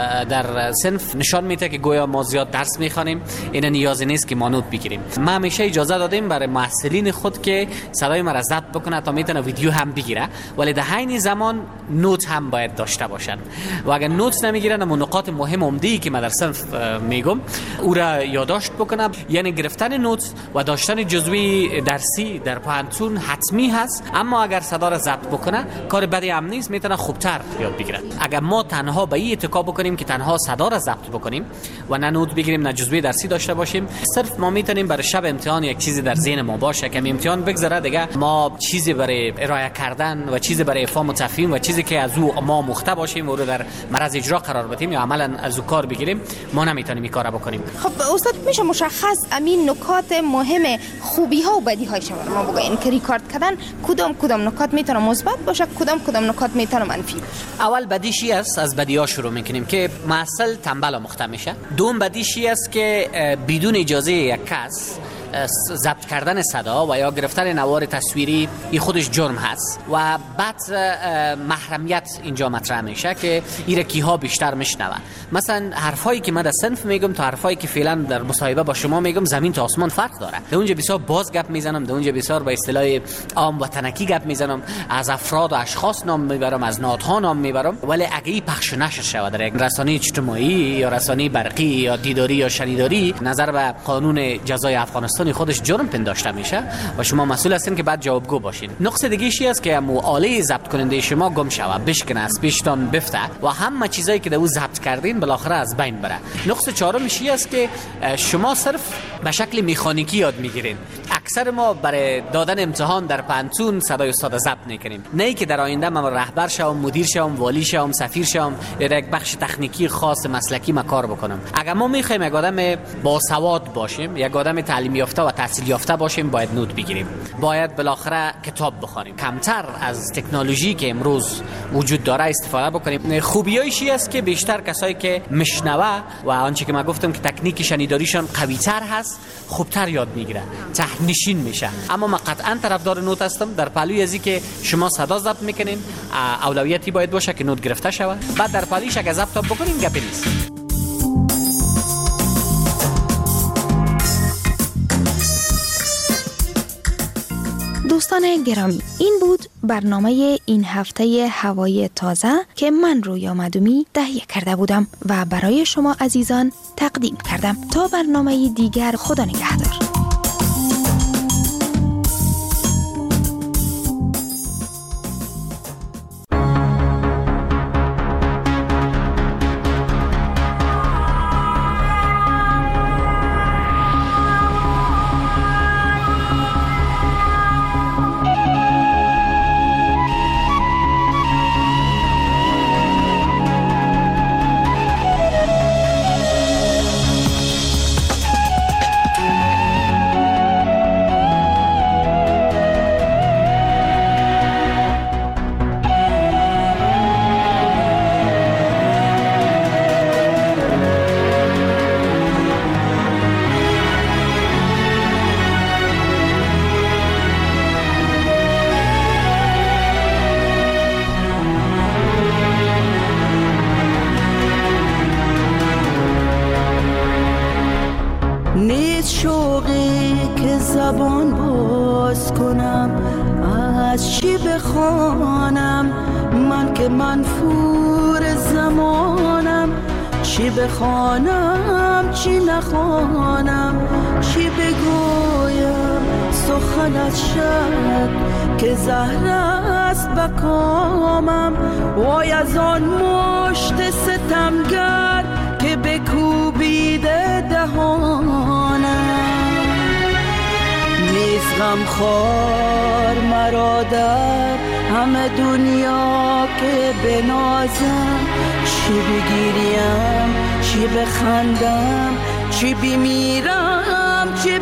در صنف نشان میده که گویا ما زیاد درس میخوانیم، این نیازی نیست که ما نوت بگیریم. ما همیشه اجازه دادیم برای محصلین خود که صدای ما را ضبط بکنه تا میتونه ویدیو هم بگیره، ولی در عین زمان نوت هم باید داشته باشن و اگر نوت نمیگیرن اما نکات مهم عمده‌ای که ما در صنف میگم او را یادداشت بکنه. یعنی گرفتن نوت و داشتن جزوی درسی در پانتون حتمی هست، اما اگر صدا را ضبط بکنه کار بدی هم نیست، میتونه خوبتر یاد بگیره. اگر ما تنها به این اتکا بکنیم که تنها صدا را ضبط بکنیم و نه نوت بگیریم نه جزوی درسی داشته باشیم، صرف ما میتونیم برای شب امتحان یک چیزی در ذهن ما باشه که امتحان بگذره دیگه ما چیزی برای ارائه کردن و چیزی برای افهام و تفهیم و چیزی که از او ما مخته باشیم و رو در مرز اجرا قرار بدیم یا عملا از او کار بگیریم، ما نمیتونیم این کارو بکنیم. خب استاد میشه مشخص امین نکات مهم خوبی ها و بدی هایش ما بگین که ریکارد کردن کدام نکات میتونه مثبت باشه، کدام نکات میتونه منفی؟ اول بدیشی است، از بدی ها شروع میکنیم که محصل تنبل و مخته میشه. دوم بدیشی است که بدون اجازه یک کس ضبط کردن صدا و یا گرفتن نوار تصویری این خودش جرم هست و بعد محرمیت اینجا مطرح میشه که ایره کیها بیشتر میشنوه. مثلا حرفایی که من در صنف میگم تا حرفایی که فعلا در مصاحبه با شما میگم زمین تا آسمان فرق داره. در اونجا بسیار باز گپ میزنم، در اونجا بسیار با اصطلاح عام وطنکی گپ میزنم، از افراد و اشخاص نام میبرم، از نهادها نام میبرم، ولی اگه این پخش و نشر شود در یک رسانه اجتماعی یا رسانه برقی یا دیداری یا شنیداری، نظر به قانون جزای افغانستان خودش جرم پنداشته میشه و شما مسئول هستین که بعد جوابگو باشین. نقص دیگه ای است که آله ضبط کننده شما گم شوه، بشکنه، از پیشتان بفته و همه چیزایی که در او ضبط کردین بالاخره از بین بره. نقص چهارم ای است که شما صرف به شکل مکانیکی یاد میگیرین. اکثر ما برای دادن امتحان در پانتون صدای استاد ضبط میکنیم، نه ای که در آینده من رهبر شوم، مدیر شوم، والی شوم، سفیر شوم یا یک بخش تکنیکی خاص مسلکی ما کار بکنم. اگر ما میخوایم یک آدم باسواد باشیم، یک آدم تعلیم یافته و تحصیل یافته باشیم، باید نوت بگیریم، باید بالاخره کتاب بخونیم، کمتر از تکنولوژی که امروز وجود داره استفاده بکنیم. خوبیایش است که بیشتر کسایی که مشنوه و آنچه که من گفتم که تکنیک شنیداریشان قوی‌تر هست، خوبتر یاد میگیره، ته‌نشین میشه. اما من قطعا طرفدار نوت هستم. در پهلوی ازی که شما صدا ضبط میکنین، اولویتی باید باشه که نوت گرفته شود، بعد در پهلویش اگه ضبط بکنین گپی نیست. دوستان گرامی، این بود برنامه این هفته هوای تازه که من رویا مدومی تهیه کرده بودم و برای شما عزیزان تقدیم کردم. تا برنامه دیگر، خدا نگهدار. از چی بخوانم من که منفور زمانم؟ چی بخوانم چی نخوانم، چی بگویم سخنت شد که زهر است بکامم. وای از آن مشت ستمگر که بکوبیده دهانم. نیست غمخوار مرا در همه دنیا که بنازم. چی بگیریم چی بخندم، چی بمیرم چی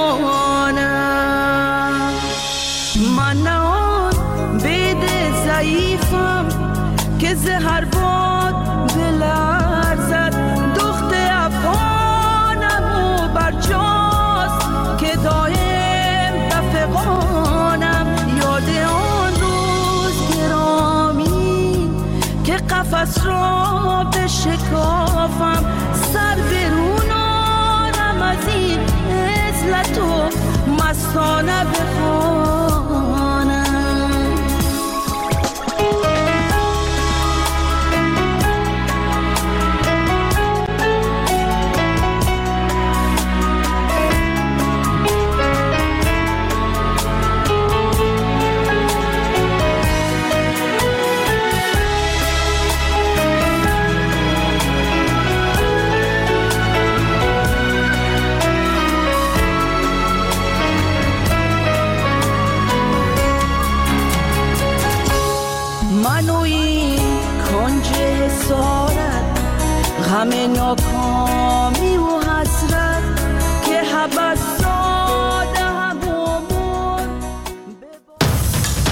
بمانم. من نه آن بید ضعیفم که زهر باد بلرزد. دخت افغانم و برجاست که دایم دفقانم. یاد آن روز گرامی که قفس را بشکافم. سر برونانم از این عزلت و مستانه بخوانم. غم ناکام